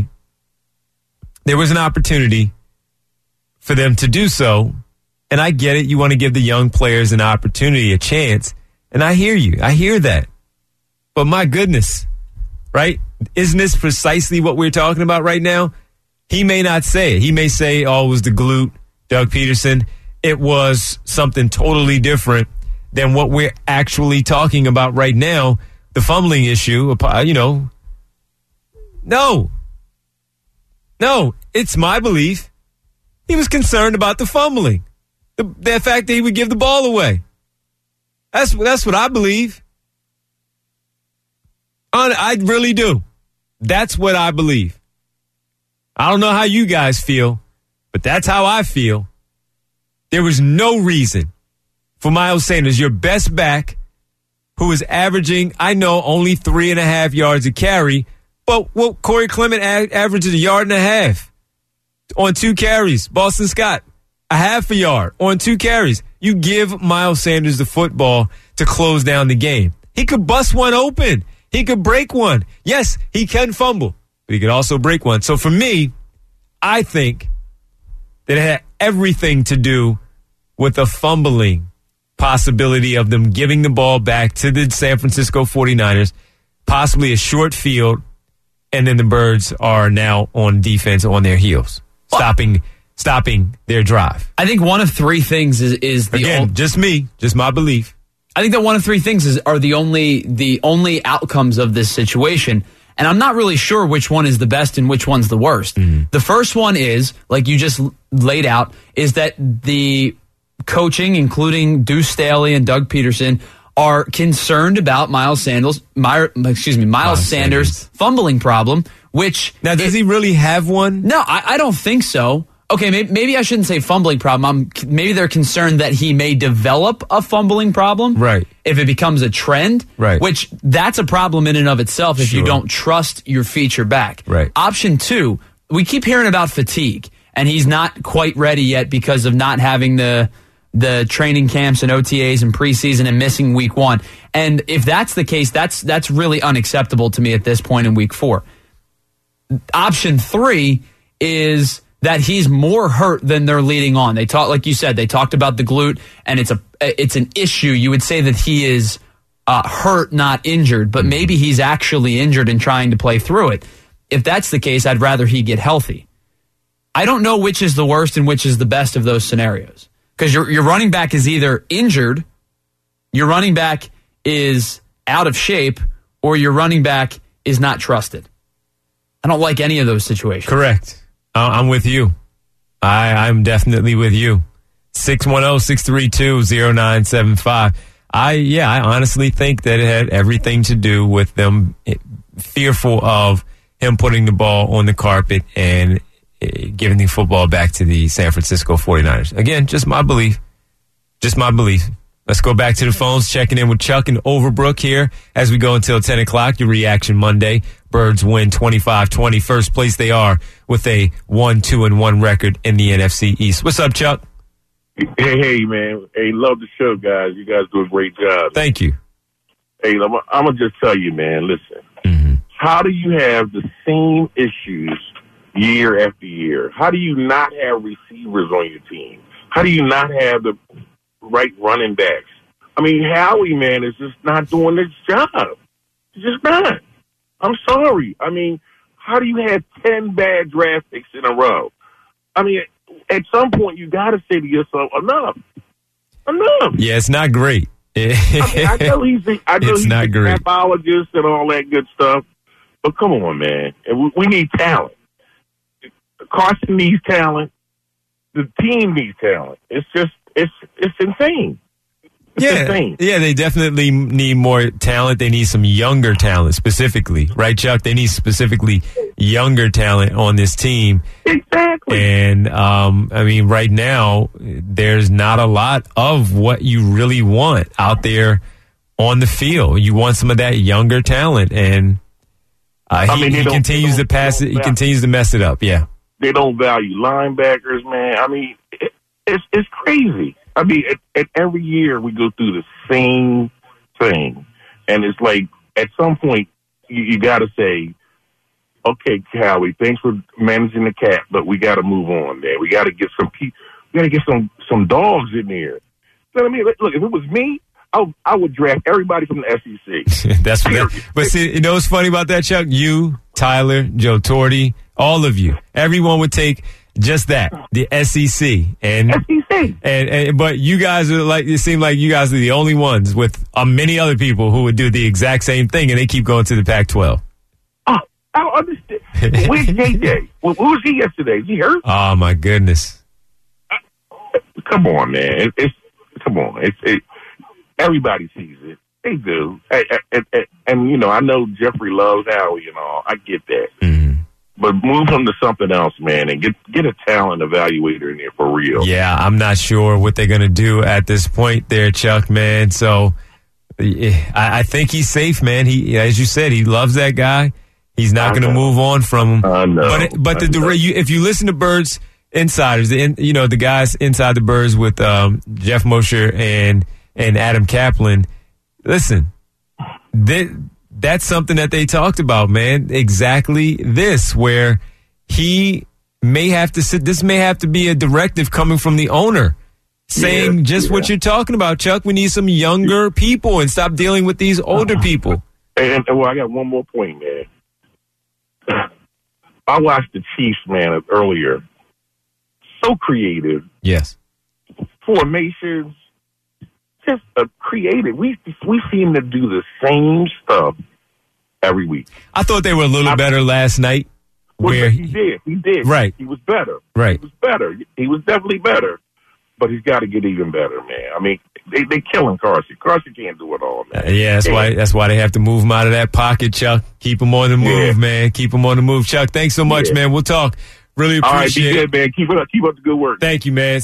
for them to do so. And I get it. You want to give the young players an opportunity, a chance. And I hear you. I hear that. But my goodness, right? Isn't this precisely what we're talking about right now? He may not say it. He may say, it was the glute, Doug Peterson. It was something totally different than what we're actually talking about right now. The fumbling issue, No, it's my belief he was concerned about the fumbling. The fact that he would give the ball away. That's what I believe. I really do. That's what I believe. I don't know how you guys feel, but that's how I feel. There was no reason for Miles Sanders, your best back, who is averaging, only 3.5 yards a carry, but Corey Clement averages 1.5 yards on 2 carries. Boston Scott, 0.5 yard on 2 carries. You give Miles Sanders the football to close down the game. He could bust one open. He could break one. Yes, he can fumble, but he could also break one. So for me, I think that it had everything to do with the fumbling possibility of them giving the ball back to the San Francisco 49ers, possibly a short field, and then the Birds are now on defense on their heels, stopping their drive.
I think one of 3 things is the
again, just my belief.
I think that one of 3 things are the only outcomes of this situation, and I'm not really sure which one is the best and which one's the worst. Mm-hmm. The first one is, like you just laid out, is that the coaching, including Deuce Staley and Doug Peterson, are concerned about Miles Sanders' fumbling problem, which...
Now, does he really have one?
No, I don't think so. Okay, maybe I shouldn't say fumbling problem. Maybe they're concerned that he may develop a fumbling problem.
Right.
If it becomes a trend.
Right.
Which, that's a problem in and of itself if you don't trust your feature back.
Right.
Option 2, we keep hearing about fatigue, and he's not quite ready yet because of not having the training camps and OTAs and preseason and missing week 1. And if that's the case, that's really unacceptable to me at this point in week 4. Option 3 is that he's more hurt than they're leading on. They talked, like you said, they talked about the glute, and it's an issue. You would say that he is hurt, not injured, but maybe he's actually injured and trying to play through it. If that's the case, I'd rather he get healthy. I don't know which is the worst and which is the best of those scenarios. Because your running back is either injured, your running back is out of shape, or your running back is not trusted. I don't like any of those situations.
Correct. I'm with you. I'm definitely with you. 610-632-0975. I honestly think that it had everything to do with them fearful of him putting the ball on the carpet and giving the football back to the San Francisco 49ers. Again, just my belief. Just my belief. Let's go back to the phones, checking in with Chuck and Overbrook here as we go until 10 o'clock. Your reaction Monday. Birds win 25-20. First place they are with a 1-2-1 record in the NFC East. What's up, Chuck?
Hey, man. Hey, love the show, guys. You guys do a great job.
Thank you.
Hey, I'm going to just tell you, man, listen. How do you have the same issues year after year? How do you not have receivers on your team? How do you not have the right running backs? I mean, Howie, man, is just not doing his job. He's just not. I'm sorry. I mean, how do you have 10 bad draft picks in a row? I mean, at some point, you got to say to yourself, enough.
Yeah, it's not great.
I know he's a
great.
capologist and all that good stuff, but come on, man. We need talent. Carson needs talent. The team needs talent. It's insane.
Yeah, they definitely need more talent. They need some younger talent specifically, right, Chuck? They need specifically younger talent on this team.
Exactly.
And, I mean, right now, there's not a lot of what you really want out there on the field. You want some of that younger talent, and he continues to pass it. He continues to mess it up, yeah.
They don't value linebackers, man. I mean, it's crazy. I mean, every year we go through the same thing. And it's like, at some point, you got to say, okay, Howie, thanks for managing the cap, but we got to move on, man. We got to get some dogs in there. You know what I mean? Look, if it was me, I would draft everybody from the SEC.
That's what. But see, you know what's funny about that, Chuck? You, Tyler, Joe Torty, all of you, everyone would take just that, the SEC, but you guys are like, it seemed like you guys are the only ones with many other people who would do the exact same thing, and they keep going to the Pac-12.
Oh, I don't understand. Where's JJ? Who was he yesterday? Is he hurt?
Oh my goodness!
Come on, man. Come on. Everybody sees it. They do, and you know, I know Jeffrey loves Howie and all. I get that.
Mm-hmm.
But move him to something else, man, and get a talent evaluator in there for real.
Yeah, I'm not sure what they're going to do at this point there, Chuck, man. So I think he's safe, man. He, as you said, he loves that guy. He's not going to move on from him. But if you listen to Birds Insiders, the guys inside the Birds with Jeff Mosher and Adam Kaplan, listen, that's something that they talked about, man. Exactly this, where he may have to sit. This may have to be a directive coming from the owner saying what you're talking about, Chuck. We need some younger people and stop dealing with these older people.
And I got one more point, man. I watched the Chiefs, man, earlier. So creative.
Yes.
Formations. Just creative. We seem to do the same stuff every week.
I thought they were a little better last night.
He did.
Right.
He was better.
Right.
He was better. He was definitely better. But he's got to get even better, man. I mean, they killing Carson. Carson can't do it all, man.
That's why they have to move him out of that pocket, Chuck. Keep him on the move, man. Keep him on the move. Chuck, thanks so much, man. We'll talk. Really appreciate it.
All right, be good, man. Keep up the good work.
Thank you, man.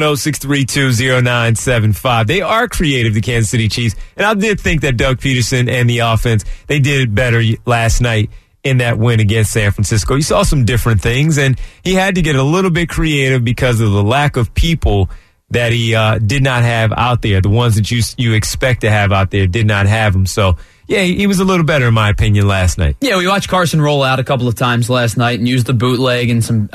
610-632-0975. They are creative, the Kansas City Chiefs. And I did think that Doug Peterson and the offense, they did better last night in that win against San Francisco. You saw some different things, and he had to get a little bit creative because of the lack of people that he did not have out there. The ones that you expect to have out there did not have them. So, yeah, he was a little better, in my opinion, last night.
Yeah, we watched Carson roll out a couple of times last night and use the bootleg and some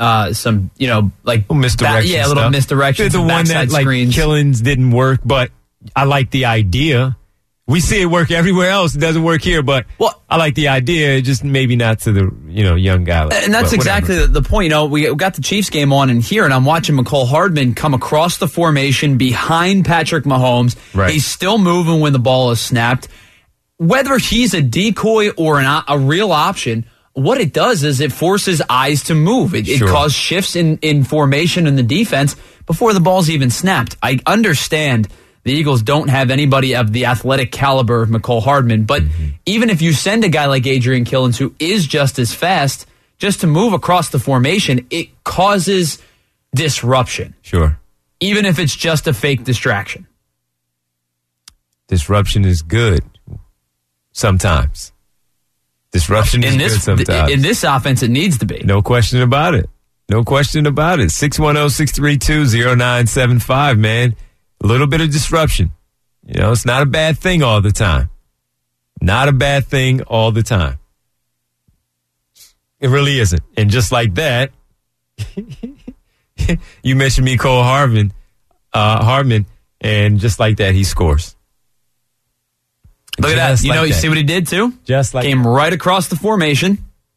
misdirection
a little misdirection.
The one that,
screens.
Killins didn't work, but I like the idea. We see it work everywhere else. It doesn't work here, but I like the idea, just maybe not to the young guy.
And that's exactly the point. We got the Chiefs game on in here, and I'm watching McCole Hardman come across the formation behind Patrick Mahomes.
Right.
He's still moving when the ball is snapped. Whether he's a decoy or a real option, what it does is it forces eyes to move. It causes shifts in formation in the defense before the ball's even snapped. I understand the Eagles don't have anybody of the athletic caliber of McCole Hardman, but even if you send a guy like Adrian Killins, who is just as fast, just to move across the formation, it causes disruption.
Sure.
Even if it's just a fake distraction.
Disruption is good. Sometimes. Disruption is good sometimes.
In this offense, it needs to be.
No question about it. No question about it. 610-632-0975, man. A little bit of disruption. You know, it's not a bad thing all the time. Not a bad thing all the time. It really isn't. And just like that, you mentioned Mecole Hardman, and just like that, he scores.
Look at that. You know, you see what he did, too?
Just like
Came right across the formation.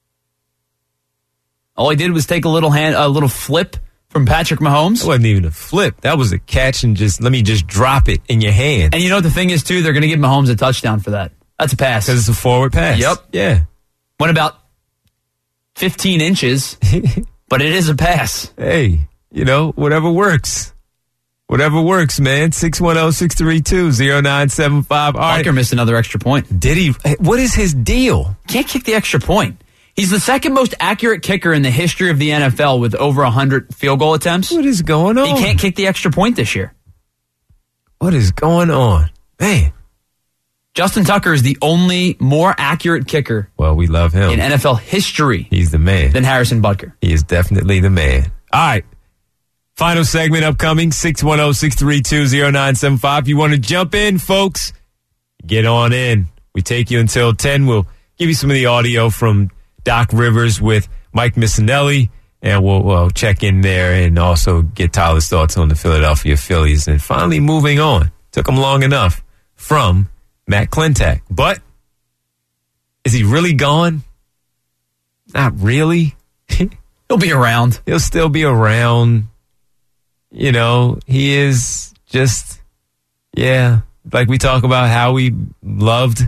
All he did was take a little flip from Patrick Mahomes.
That wasn't even a flip. That was a catch and let me just drop it in your hand.
And you know what the thing is, too? They're going to give Mahomes a touchdown for that. That's a pass.
Because it's a forward pass.
Yep.
Yeah.
Went about 15 inches, but it is a pass.
Hey, you know, whatever works. Whatever works, man. 610-632-0975.
Parker missed another extra point.
Did he? What is his deal?
Can't kick the extra point. He's the second most accurate kicker in the history of the NFL with over 100 field goal attempts.
What is going on?
He can't kick the extra point this year.
What is going on? Man.
Justin Tucker is the only more accurate kicker.
Well, we love him.
In NFL history.
He's the man.
Than Harrison Butker.
He is definitely the man. All right. Final segment upcoming, 610-632-0975. If you want to jump in, folks, get on in. We take you until 10. We'll give you some of the audio from Doc Rivers with Mike Missanelli, and we'll check in there and also get Tyler's thoughts on the Philadelphia Phillies. And finally moving on. Took them long enough from Matt Klentak. But is he really gone? Not really.
He'll be around.
He'll still be around. You know, he is just, like we talk about how he's loved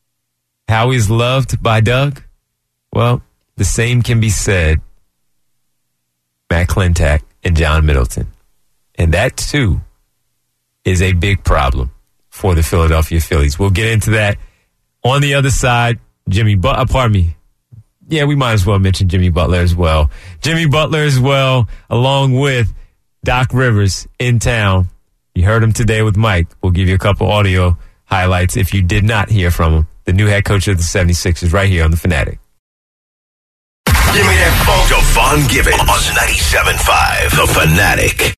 by Doug. Well, the same can be said, Matt Klentak and John Middleton. And that, too, is a big problem for the Philadelphia Phillies. We'll get into that on the other side. Jimmy Butler, pardon me. Yeah, we might as well mention Jimmy Butler as well. Jimmy Butler as well, along with Doc Rivers in town. You heard him today with Mike. We'll give you a couple audio highlights if you did not hear from him. The new head coach of the 76ers right here on The Fanatic.
Give me that phone. Devon Givens on 97.5 The Fanatic.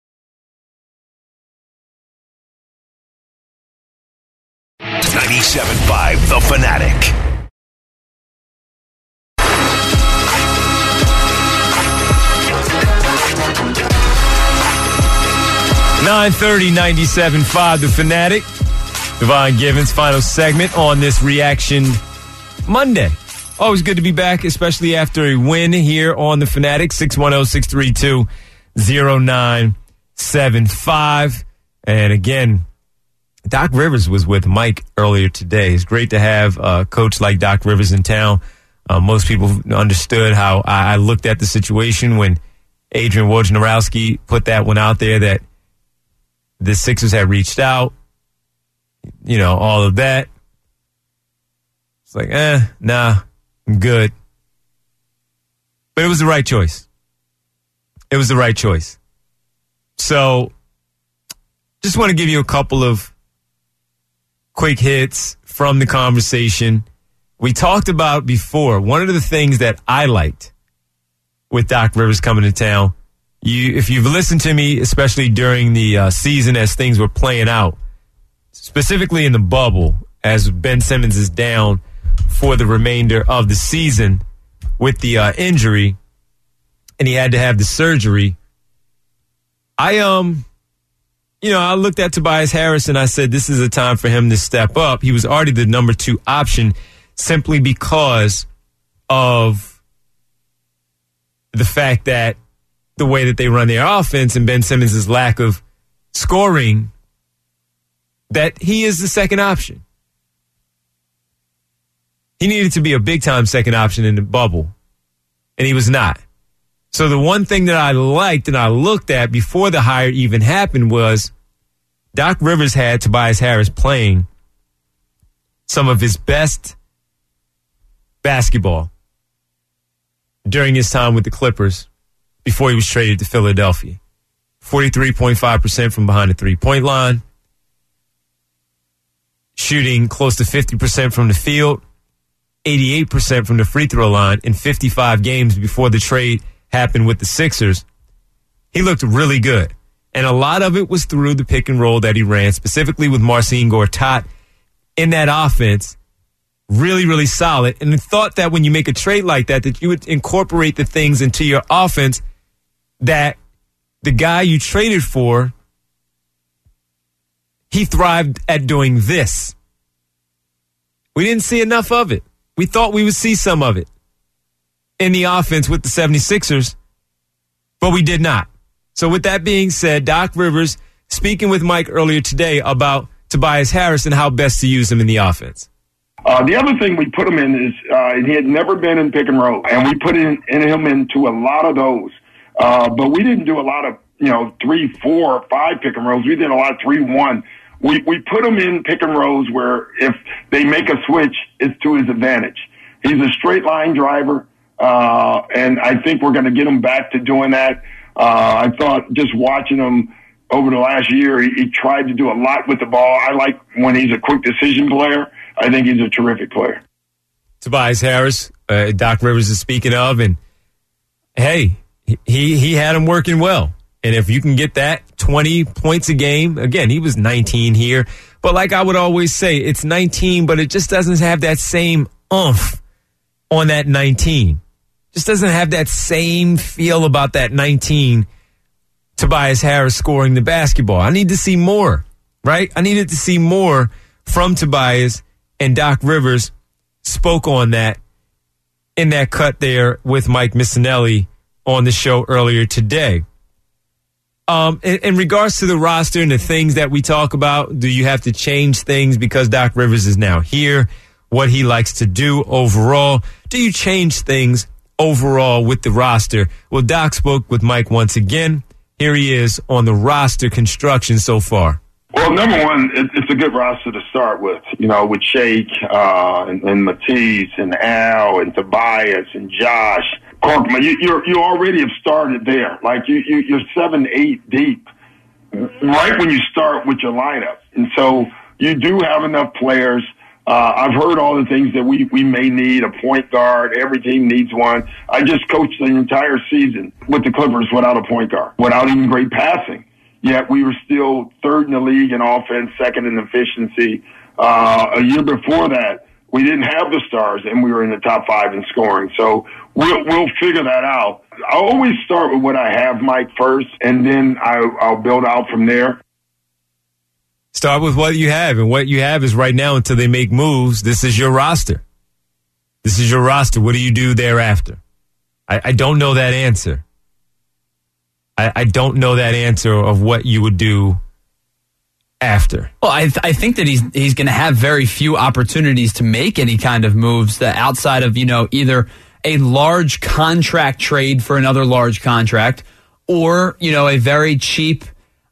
97.5 The Fanatic.
.930 97.5 The Fanatic. Devon Givens, final segment on this Reaction Monday. Always good to be back, especially after a win here on The Fanatic. 610-632-0975. And again, Doc Rivers was with Mike earlier today. It's great to have a coach like Doc Rivers in town. Most people understood how I looked at the situation when Adrian Wojnarowski put that one out there that the Sixers had reached out, you know, all of that. It's like, nah, I'm good. But it was the right choice. It was the right choice. So, just want to give you a couple of quick hits from the conversation. We talked about before, one of the things that I liked with Doc Rivers coming to town, if you've listened to me, especially during the season as things were playing out, specifically in the bubble, as Ben Simmons is down for the remainder of the season with the injury, and he had to have the surgery, I looked at Tobias Harris and I said, this is a time for him to step up. He was already the number 2 option simply because of the fact that the way that they run their offense and Ben Simmons' lack of scoring, that he is the second option. He needed to be a big-time second option in the bubble, and he was not. So the one thing that I liked and I looked at before the hire even happened was Doc Rivers had Tobias Harris playing some of his best basketball during his time with the Clippers before he was traded to Philadelphia. 43.5% from behind the three-point line, shooting close to 50% from the field, 88% from the free throw line in 55 games before the trade happened with the Sixers, he looked really good. And a lot of it was through the pick and roll that he ran, specifically with Marcin Gortat in that offense. Really, really solid. And I thought that when you make a trade like that you would incorporate the things into your offense that the guy you traded for, he thrived at doing this. We didn't see enough of it. We thought we would see some of it in the offense with the 76ers, but we did not. So with that being said, Doc Rivers speaking with Mike earlier today about Tobias Harris and how best to use him in the offense.
The other thing we put him in is he had never been in pick and roll, and we put him into a lot of those. But we didn't do a lot of 3, 4, 5 pick and rolls. We did a lot of 3-1. We put him in pick and rolls where if they make a switch, it's to his advantage. He's a straight line driver, and I think we're going to get him back to doing that. I thought just watching him over the last year, he tried to do a lot with the ball. I like when he's a quick decision player. I think he's a terrific player.
Tobias Harris, Doc Rivers is speaking of, and hey, he had him working well. And if you can get that 20 points a game, again, he was 19 here. But like I would always say, it's 19, but it just doesn't have that same oomph on that 19. Just doesn't have that same feel about that 19, Tobias Harris scoring the basketball. I need to see more, right? I needed to see more from Tobias, and Doc Rivers spoke on that in that cut there with Mike Missanelli on the show earlier today. In regards to the roster and the things that we talk about, do you have to change things because Doc Rivers is now here? What he likes to do overall? Do you change things overall with the roster? Well, Doc spoke with Mike once again. Here he is on the roster construction so far.
Well, number one, it's a good roster to start with, with Shake and Matisse and Al and Tobias and Josh. Korkman, you already have started there. Like you're 7-8 deep right when you start with your lineup. And so you do have enough players. I've heard all the things that we may need, a point guard. Every team needs one. I just coached the entire season with the Clippers without a point guard, without even great passing. Yet we were still third in the league in offense, second in efficiency. A year before that, we didn't have the stars, and we were in the top 5 in scoring. So we'll figure that out. I always start with what I have, Mike, first, and then I'll build out from there.
Start with what you have, and what you have is right now until they make moves. This is your roster. This is your roster. What do you do thereafter? I don't know that answer. I don't know that answer of what you would do after.
Well, I think that he's going to have very few opportunities to make any kind of moves that outside of, either a large contract trade for another large contract or, a very cheap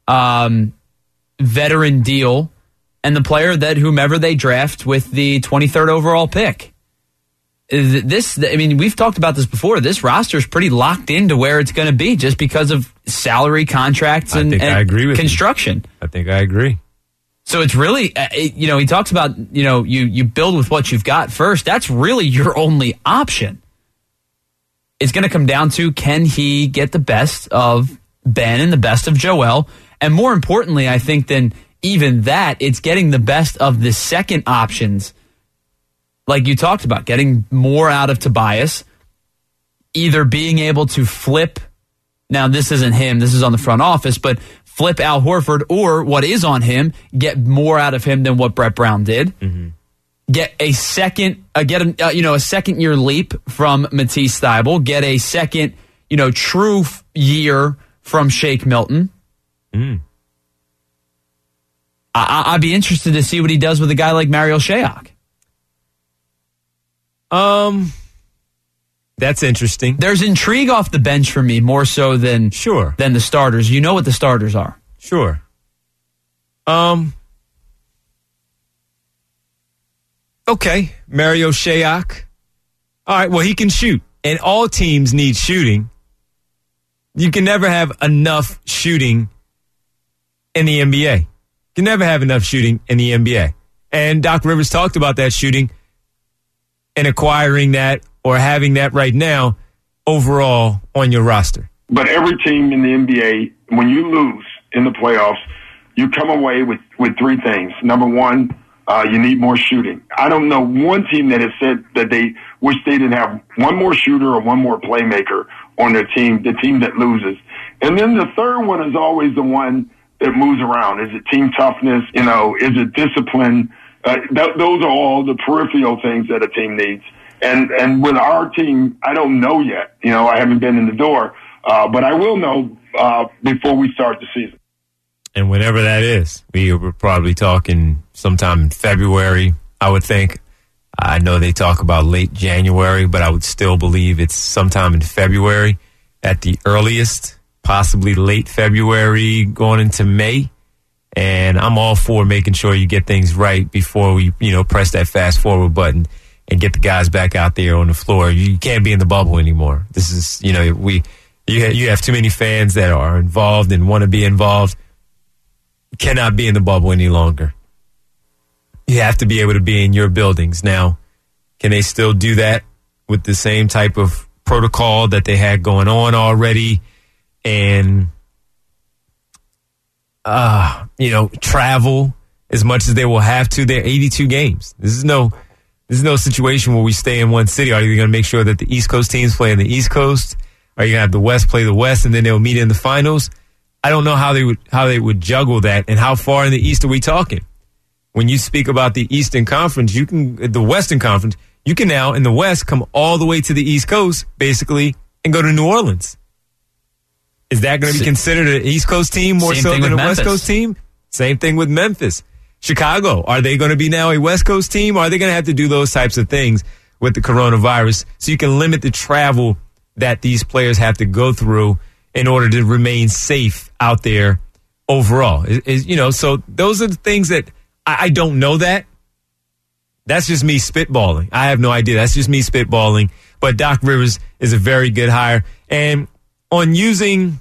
veteran deal and the player that whomever they draft with the 23rd overall pick. We've talked about this before. This roster is pretty locked into where it's going to be just because of salary contracts and
I agree with
construction.
I think I agree.
So it's really, he talks about, you build with what you've got first. That's really your only option. It's going to come down to, can he get the best of Ben and the best of Joel? And more importantly, I think than even that, it's getting the best of the second options. Like you talked about, getting more out of Tobias, either being able to flip. Now, this isn't him. This is on the front office, but flip Al Horford, or what is on him, get more out of him than what Brett Brown did. Mm-hmm. Get a second, a second year leap from Matisse Thybulle. Get a second, true year from Shake Milton. Mm. I'd be interested to see what he does with a guy like Mario Shayok.
That's interesting.
There's intrigue off the bench for me more so than the starters. You know what the starters are.
Sure. Okay, Mario Shayok. All right, well, he can shoot, and all teams need shooting. You can never have enough shooting in the NBA. You can never have enough shooting in the NBA. And Doc Rivers talked about that shooting and acquiring that or having that right now overall on your roster?
But every team in the NBA, when you lose in the playoffs, you come away with three things. Number one, you need more shooting. I don't know one team that has said that they wish they didn't have one more shooter or one more playmaker on their team, the team that loses. And then the third one is always the one that moves around. Is it team toughness? You know, is it discipline? Those are all the peripheral things that a team needs. And with our team, I don't know yet. You know, I haven't been in the door, but I will know before we start the season.
And whenever that is, we were probably talking sometime in February, I would think. I know they talk about late January, but I would still believe it's sometime in February at the earliest, possibly late February going into May. And I'm all for making sure you get things right before we, press that fast forward button and get the guys back out there on the floor. You can't be in the bubble anymore. This is, you have too many fans that are involved and want to be involved. You cannot be in the bubble any longer. You have to be able to be in your buildings. Now, can they still do that with the same type of protocol that they had going on already? And, travel as much as they will have to. They're 82 games. This is no situation where we stay in one city. Are you going to make sure that the East Coast teams play in the East Coast? Are you going to have the West play the West and then they'll meet in the finals? I don't know how they would juggle that, and how far in the East are we talking? When you speak about the Eastern Conference, the Western Conference, you can now in the West come all the way to the East Coast, basically, and go to New Orleans. Is that going to be considered an East Coast team more so than a West Coast team? Same thing with Memphis. Chicago, are they going to be now a West Coast team, or are they going to have to do those types of things with the coronavirus so you can limit the travel that these players have to go through in order to remain safe out there overall? So those are the things that I don't know that. That's just me spitballing. I have no idea. That's just me spitballing. But Doc Rivers is a very good hire. And on using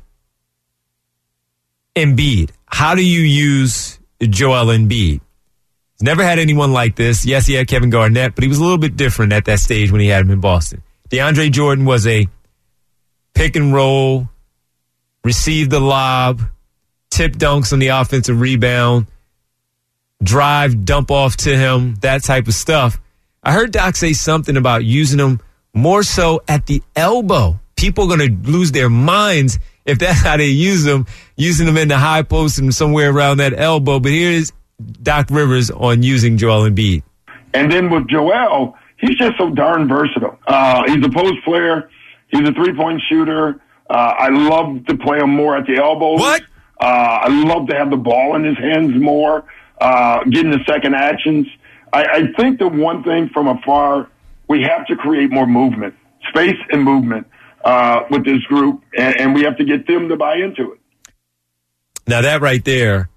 Embiid, how do you use Joel Embiid? He's never had anyone like this. Yes, he had Kevin Garnett, but he was a little bit different at that stage when he had him in Boston. DeAndre Jordan was a pick and roll, receive the lob, tip dunks on the offensive rebound, drive, dump off to him, that type of stuff. I heard Doc say something about using him more so at the elbow. People are going to lose their minds if that's how they use them, using them in the high post and somewhere around that elbow. But here's Doc Rivers on using Joel Embiid.
And then with Joel, he's just so darn versatile. He's a post player. He's a three-point shooter. I love to play him more at the elbows.
What?
I love to have the ball in his hands more, getting the second actions. I think the one thing from afar, we have to create more movement, space and movement with this group, and we have to get them to buy into it.
Now that right there,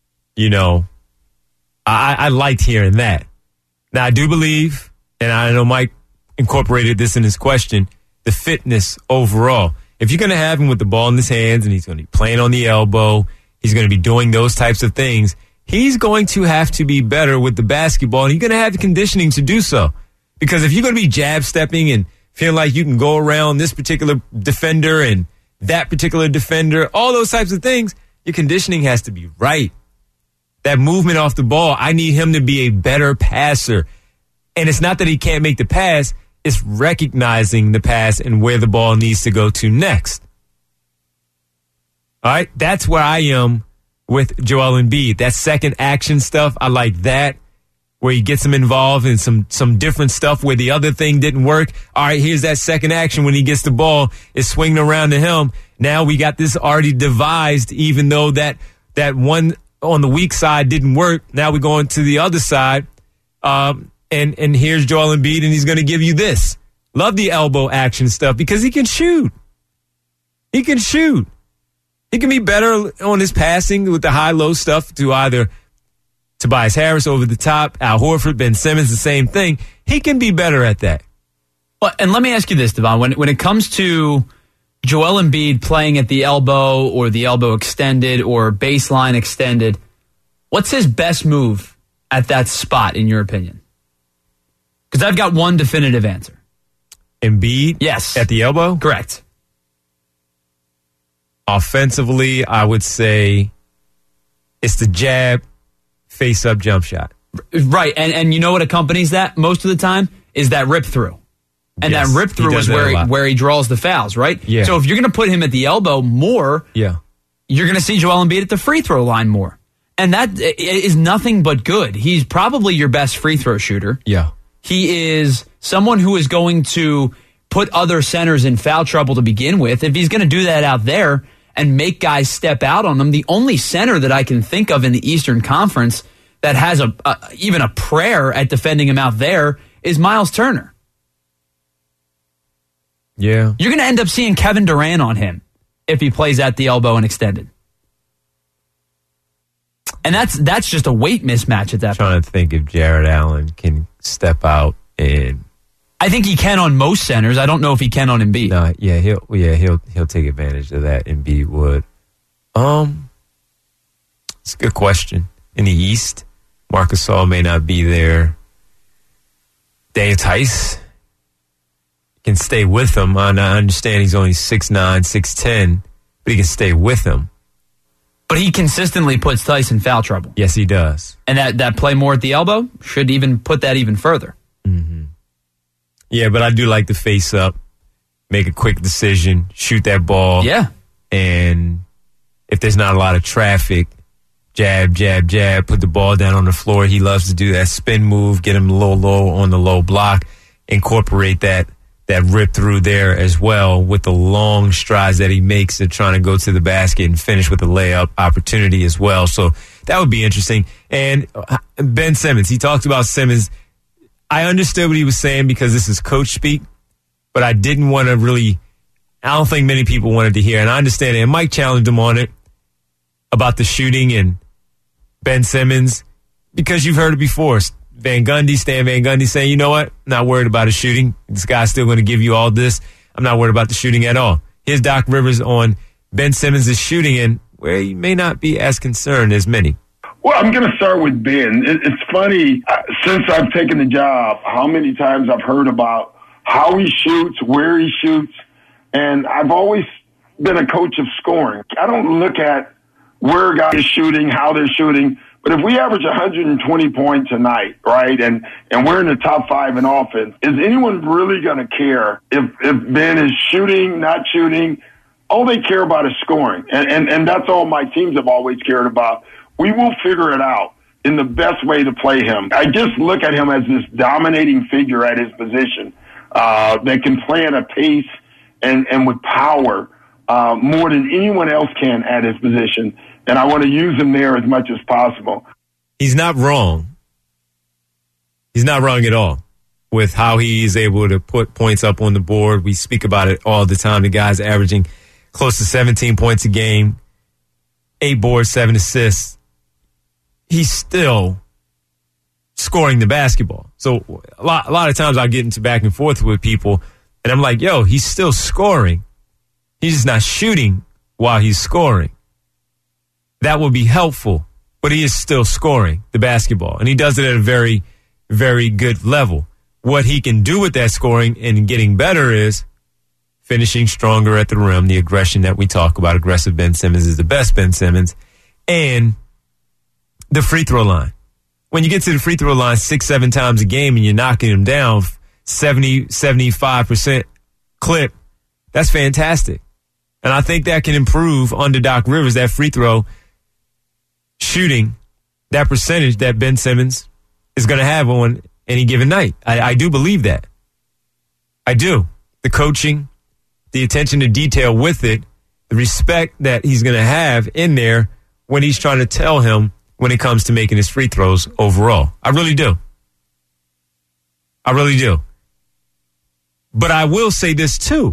I liked hearing that. Now I do believe, and I know Mike incorporated this in his question, the fitness overall. If you're going to have him with the ball in his hands and he's going to be playing on the elbow, he's going to be doing those types of things, he's going to have to be better with the basketball, and he's going to have the conditioning to do so. Because if you're going to be jab stepping and feeling like you can go around this particular defender and that particular defender, all those types of things, your conditioning has to be right. That movement off the ball, I need him to be a better passer. And it's not that he can't make the pass, it's recognizing the pass and where the ball needs to go to next. All right, that's where I am with Joel Embiid. That second action stuff, I like that, where he gets him involved in some different stuff where the other thing didn't work. All right, here's that second action when he gets the ball, it's swinging around to him. Now we got this already devised, even though that one on the weak side didn't work. Now we're going to the other side. And here's Joel Embiid, and he's going to give you this. Love the elbow action stuff because he can shoot. He can shoot. He can be better on his passing with the high-low stuff to either Tobias Harris over the top, Al Horford, Ben Simmons, the same thing. He can be better at that.
Well, and let me ask you this, Devon. When it comes to Joel Embiid playing at the elbow or the elbow extended or baseline extended, what's his best move at that spot, in your opinion? Because I've got one definitive answer.
Embiid?
Yes.
At the elbow?
Correct.
Offensively, I would say it's the jab, face-up jump shot.
Right, and you know what accompanies that most of the time is that rip-through. And
Yes,
that rip-through is where he draws the fouls, right?
Yeah.
So if you're going to put him at the elbow more,
Yeah.
you're going to see Joel Embiid at the free throw line more. And that is nothing but good. He's probably your best free throw shooter.
Yeah.
He is someone who is going to put other centers in foul trouble to begin with. If he's going to do that out there and make guys step out on them, the only center that I can think of in the Eastern Conference that has even a prayer at defending him out there is Miles Turner.
Yeah.
You're going to end up seeing Kevin Durant on him if he plays at the elbow and extended. And that's just a weight mismatch at that point.
Trying to think if Jared Allen can step out and.
I think he can on most centers. I don't know if he can on Embiid.
No, he'll take advantage of that. Embiid would. It's a good question. In the East, Marc Gasol may not be there. Daniel Theis can stay with him. I understand he's only 6'9", 6'10", but he can stay with him.
But he consistently puts Theis in foul trouble.
Yes, he does.
And that play more at the elbow should even put that even further.
Mm-hmm. Yeah, but I do like the face up, make a quick decision, shoot that ball.
Yeah.
And if there's not a lot of traffic, jab, jab, jab, put the ball down on the floor. He loves to do that spin move, get him a little low on the low block, incorporate that rip through there as well with the long strides that he makes to trying to go to the basket and finish with a layup opportunity as well. So that would be interesting. And Ben Simmons, he talked about Simmons. I understood what he was saying because this is coach speak, but I didn't want to really, I don't think many people wanted to hear. And I understand it. And Mike challenged him on it about the shooting and Ben Simmons, because you've heard it before. Stan Van Gundy saying, you know what? I'm not worried about his shooting. This guy's still going to give you all this. I'm not worried about the shooting at all. Here's Doc Rivers on Ben Simmons' shooting and where he may not be as concerned as many.
Well, I'm going to start with Ben. It's funny, since I've taken the job, how many times I've heard about how he shoots, where he shoots, and I've always been a coach of scoring. I don't look at where a guy is shooting, how they're shooting, but if we average 120 points a night, right, and we're in the top 5 in offense, is anyone really going to care if Ben is shooting, not shooting? All they care about is scoring, and that's all my teams have always cared about. We will figure it out in the best way to play him. I just look at him as this dominating figure at his position that can play at a pace and with power more than anyone else can at his position. And I want to use him there as much as possible.
He's not wrong. He's not wrong at all with how he is able to put points up on the board. We speak about it all the time. The guy's averaging close to 17 points a game, 8 boards, 7 assists. He's still scoring the basketball. So a lot of times I get into back and forth with people, and I'm like, yo, he's still scoring. He's just not shooting while he's scoring. That would be helpful, but he is still scoring the basketball, and he does it at a very, very good level. What he can do with that scoring and getting better is finishing stronger at the rim, the aggression that we talk about. Aggressive Ben Simmons is the best Ben Simmons, and the free throw line. When you get to the free throw line 6-7 times a game and you're knocking them down 70-75% clip, that's fantastic. And I think that can improve under Doc Rivers, that free throw shooting, that percentage that Ben Simmons is going to have on any given night. I do believe that. I do. The coaching, the attention to detail with it, the respect that he's going to have in there when he's trying to tell him when it comes to making his free throws overall. I really do. I really do. But I will say this too.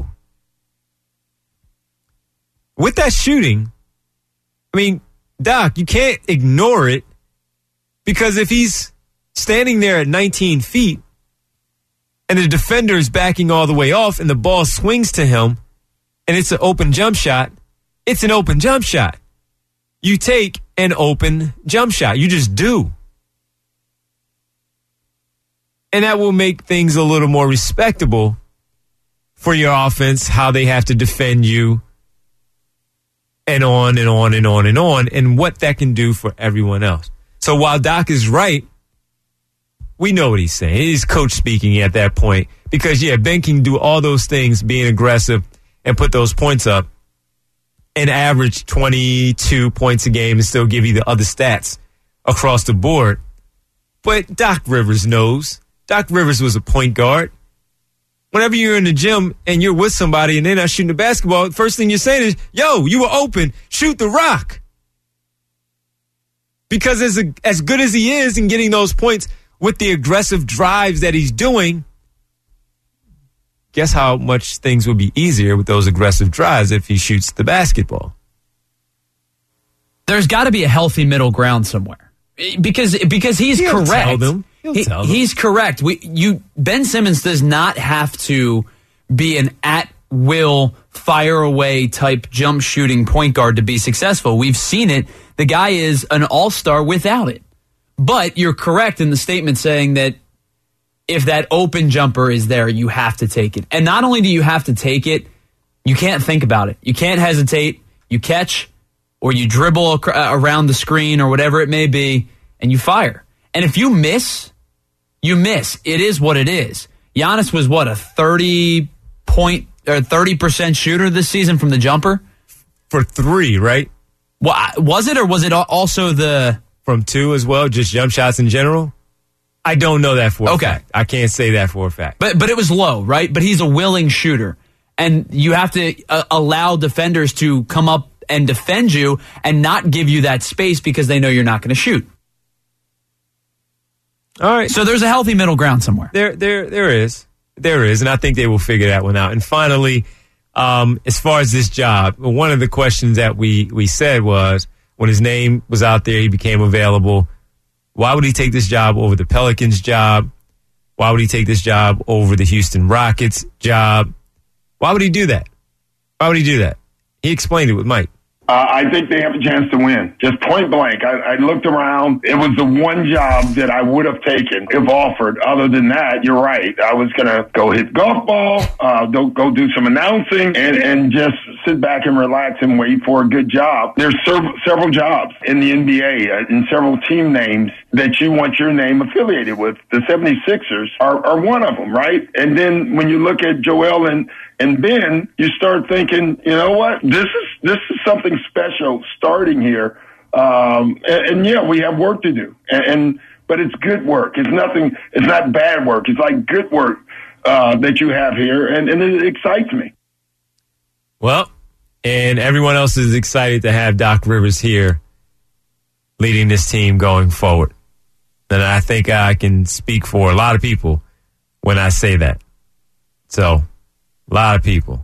With that shooting, I mean, Doc, you can't ignore it, because if he's standing there at 19 feet and the defender is backing all the way off and the ball swings to him and it's an open jump shot, it's an open jump shot. You take an open jump shot. You just do. And that will make things a little more respectable for your offense, how they have to defend you, and on and on and on and on, and what that can do for everyone else. So while Doc is right, we know what he's saying. He's coach speaking at that point because, Ben can do all those things, being aggressive and put those points up and average 22 points a game and still give you the other stats across the board. But Doc Rivers knows. Doc Rivers was a point guard. Whenever you're in the gym and you're with somebody and they're not shooting the basketball, the first thing you're saying is, yo, you were open, shoot the rock. Because as good as he is in getting those points with the aggressive drives that he's doing, guess how much things would be easier with those aggressive drives if he shoots the basketball?
There's got to be a healthy middle ground somewhere. Because he's correct.
Tell them.
He's correct. Ben Simmons does not have to be an at-will, fire-away type jump shooting point guard to be successful. We've seen it. The guy is an all-star without it. But you're correct in the statement saying that if that open jumper is there, you have to take it. And not only do you have to take it, you can't think about it. You can't hesitate. You catch or you dribble around the screen or whatever it may be, and you fire. And if you miss, you miss. It is what it is. Giannis was, a 30% shooter this season from the jumper?
For 3, right?
Well, was it, or was it also
from 2 as well, just jump shots in general? I don't know that for a fact. I can't say that for a fact.
But it was low, right? But he's a willing shooter. And you have to allow defenders to come up and defend you and not give you that space because they know you're not going to shoot.
All right.
So there's a healthy middle ground somewhere.
There is. And I think they will figure that one out. And finally, as far as this job, one of the questions that we said was, when his name was out there, he became available. Why would he take this job over the Pelicans job? Why would he take this job over the Houston Rockets job? Why would he do that? He explained it with Mike.
I think they have a chance to win. Just point blank. I looked around. It was the one job that I would have taken if offered. Other than that, you're right. I was going to go hit golf ball, go do some announcing, and just sit back and relax and wait for a good job. There's several jobs in the NBA and several team names that you want your name affiliated with. The 76ers are one of them, right? And then when you look at Joel and Ben, you start thinking, you know what? This is something special starting here. And we have work to do. But it's good work. It's not bad work. It's like good work that you have here. And it excites me.
Well, and everyone else is excited to have Doc Rivers here leading this team going forward. And I think I can speak for a lot of people when I say that. So, a lot of people.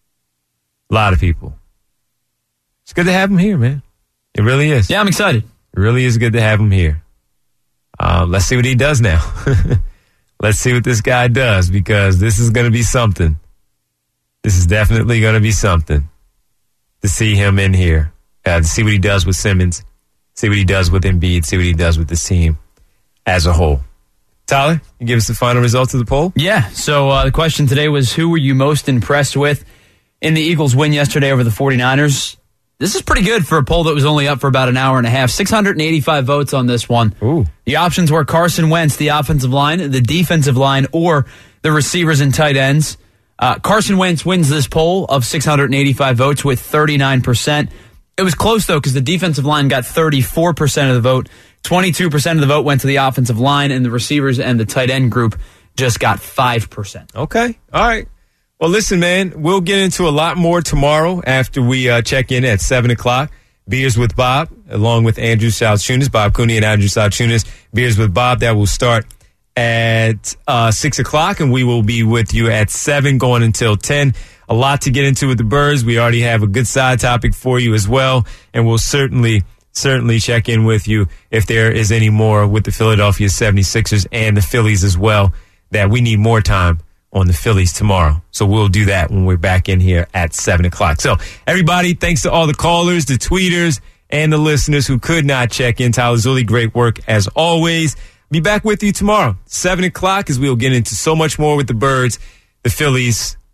It's good to have him here, man. It really is.
Yeah, I'm excited.
It really is good to have him here. Let's see what he does now. Let's see what this guy does, because this is going to be something. This is definitely going to be something to see him in here. To see what he does with Simmons, see what he does with Embiid, see what he does with this team as a whole. Tyler, you give us the final results of the poll?
Yeah. So the question today was, who were you most impressed with in the Eagles' win yesterday over the 49ers? This is pretty good for a poll that was only up for about an hour and a half. 685 votes on this one.
Ooh.
The options were Carson Wentz, the offensive line, the defensive line, or the receivers and tight ends. Carson Wentz wins this poll of 685 votes with 39%. It was close, though, because the defensive line got 34% of the vote. 22% of the vote went to the offensive line, and the receivers and the tight end group just got 5%.
Okay. All right. Well, listen, man, we'll get into a lot more tomorrow after we check in at 7 o'clock. Beers with Bob, along with Andrew Salchunas, Bob Cooney and Andrew Salchunas. Beers with Bob, that will start at 6 o'clock, and we will be with you at 7 going until 10. A lot to get into with the Birds. We already have a good side topic for you as well, and we'll certainly check in with you if there is any more with the Philadelphia 76ers and the Phillies as well, that we need more time on the Phillies tomorrow. So we'll do that when we're back in here at 7 o'clock. So everybody, thanks to all the callers, the tweeters, and the listeners who could not check in. Tyler Zulli, great work as always. Be back with you tomorrow, 7 o'clock, as we'll get into so much more with the Birds, the Phillies,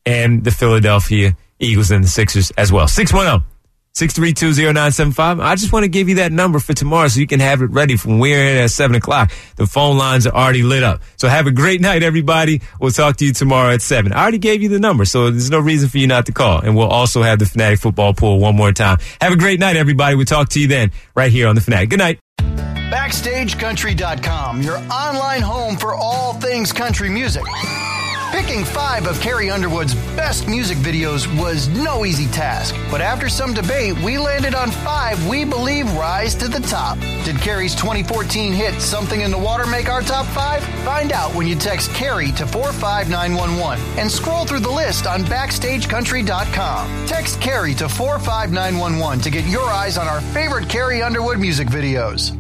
and the Philadelphia Eagles and the Sixers as well. 610-632-0975. I just want to give you that number for tomorrow so you can have it ready from we're in at 7 o'clock. The phone lines are already lit up. So have a great night, everybody. We'll talk to you tomorrow at 7. I already gave you the number, so there's no reason for you not to call. And we'll also have the Fanatic Football Pool one more time. Have a great night, everybody. We'll talk to you then right here on the Fanatic. Good night.
BackstageCountry.com, your online home for all things country music. Picking 5 of Carrie Underwood's best music videos was no easy task, but after some debate, we landed on 5 we believe rise to the top. Did Carrie's 2014 hit Something in the Water make our top 5? Find out when you text Carrie to 45911 and scroll through the list on BackstageCountry.com. Text Carrie to 45911 to get your eyes on our favorite Carrie Underwood music videos.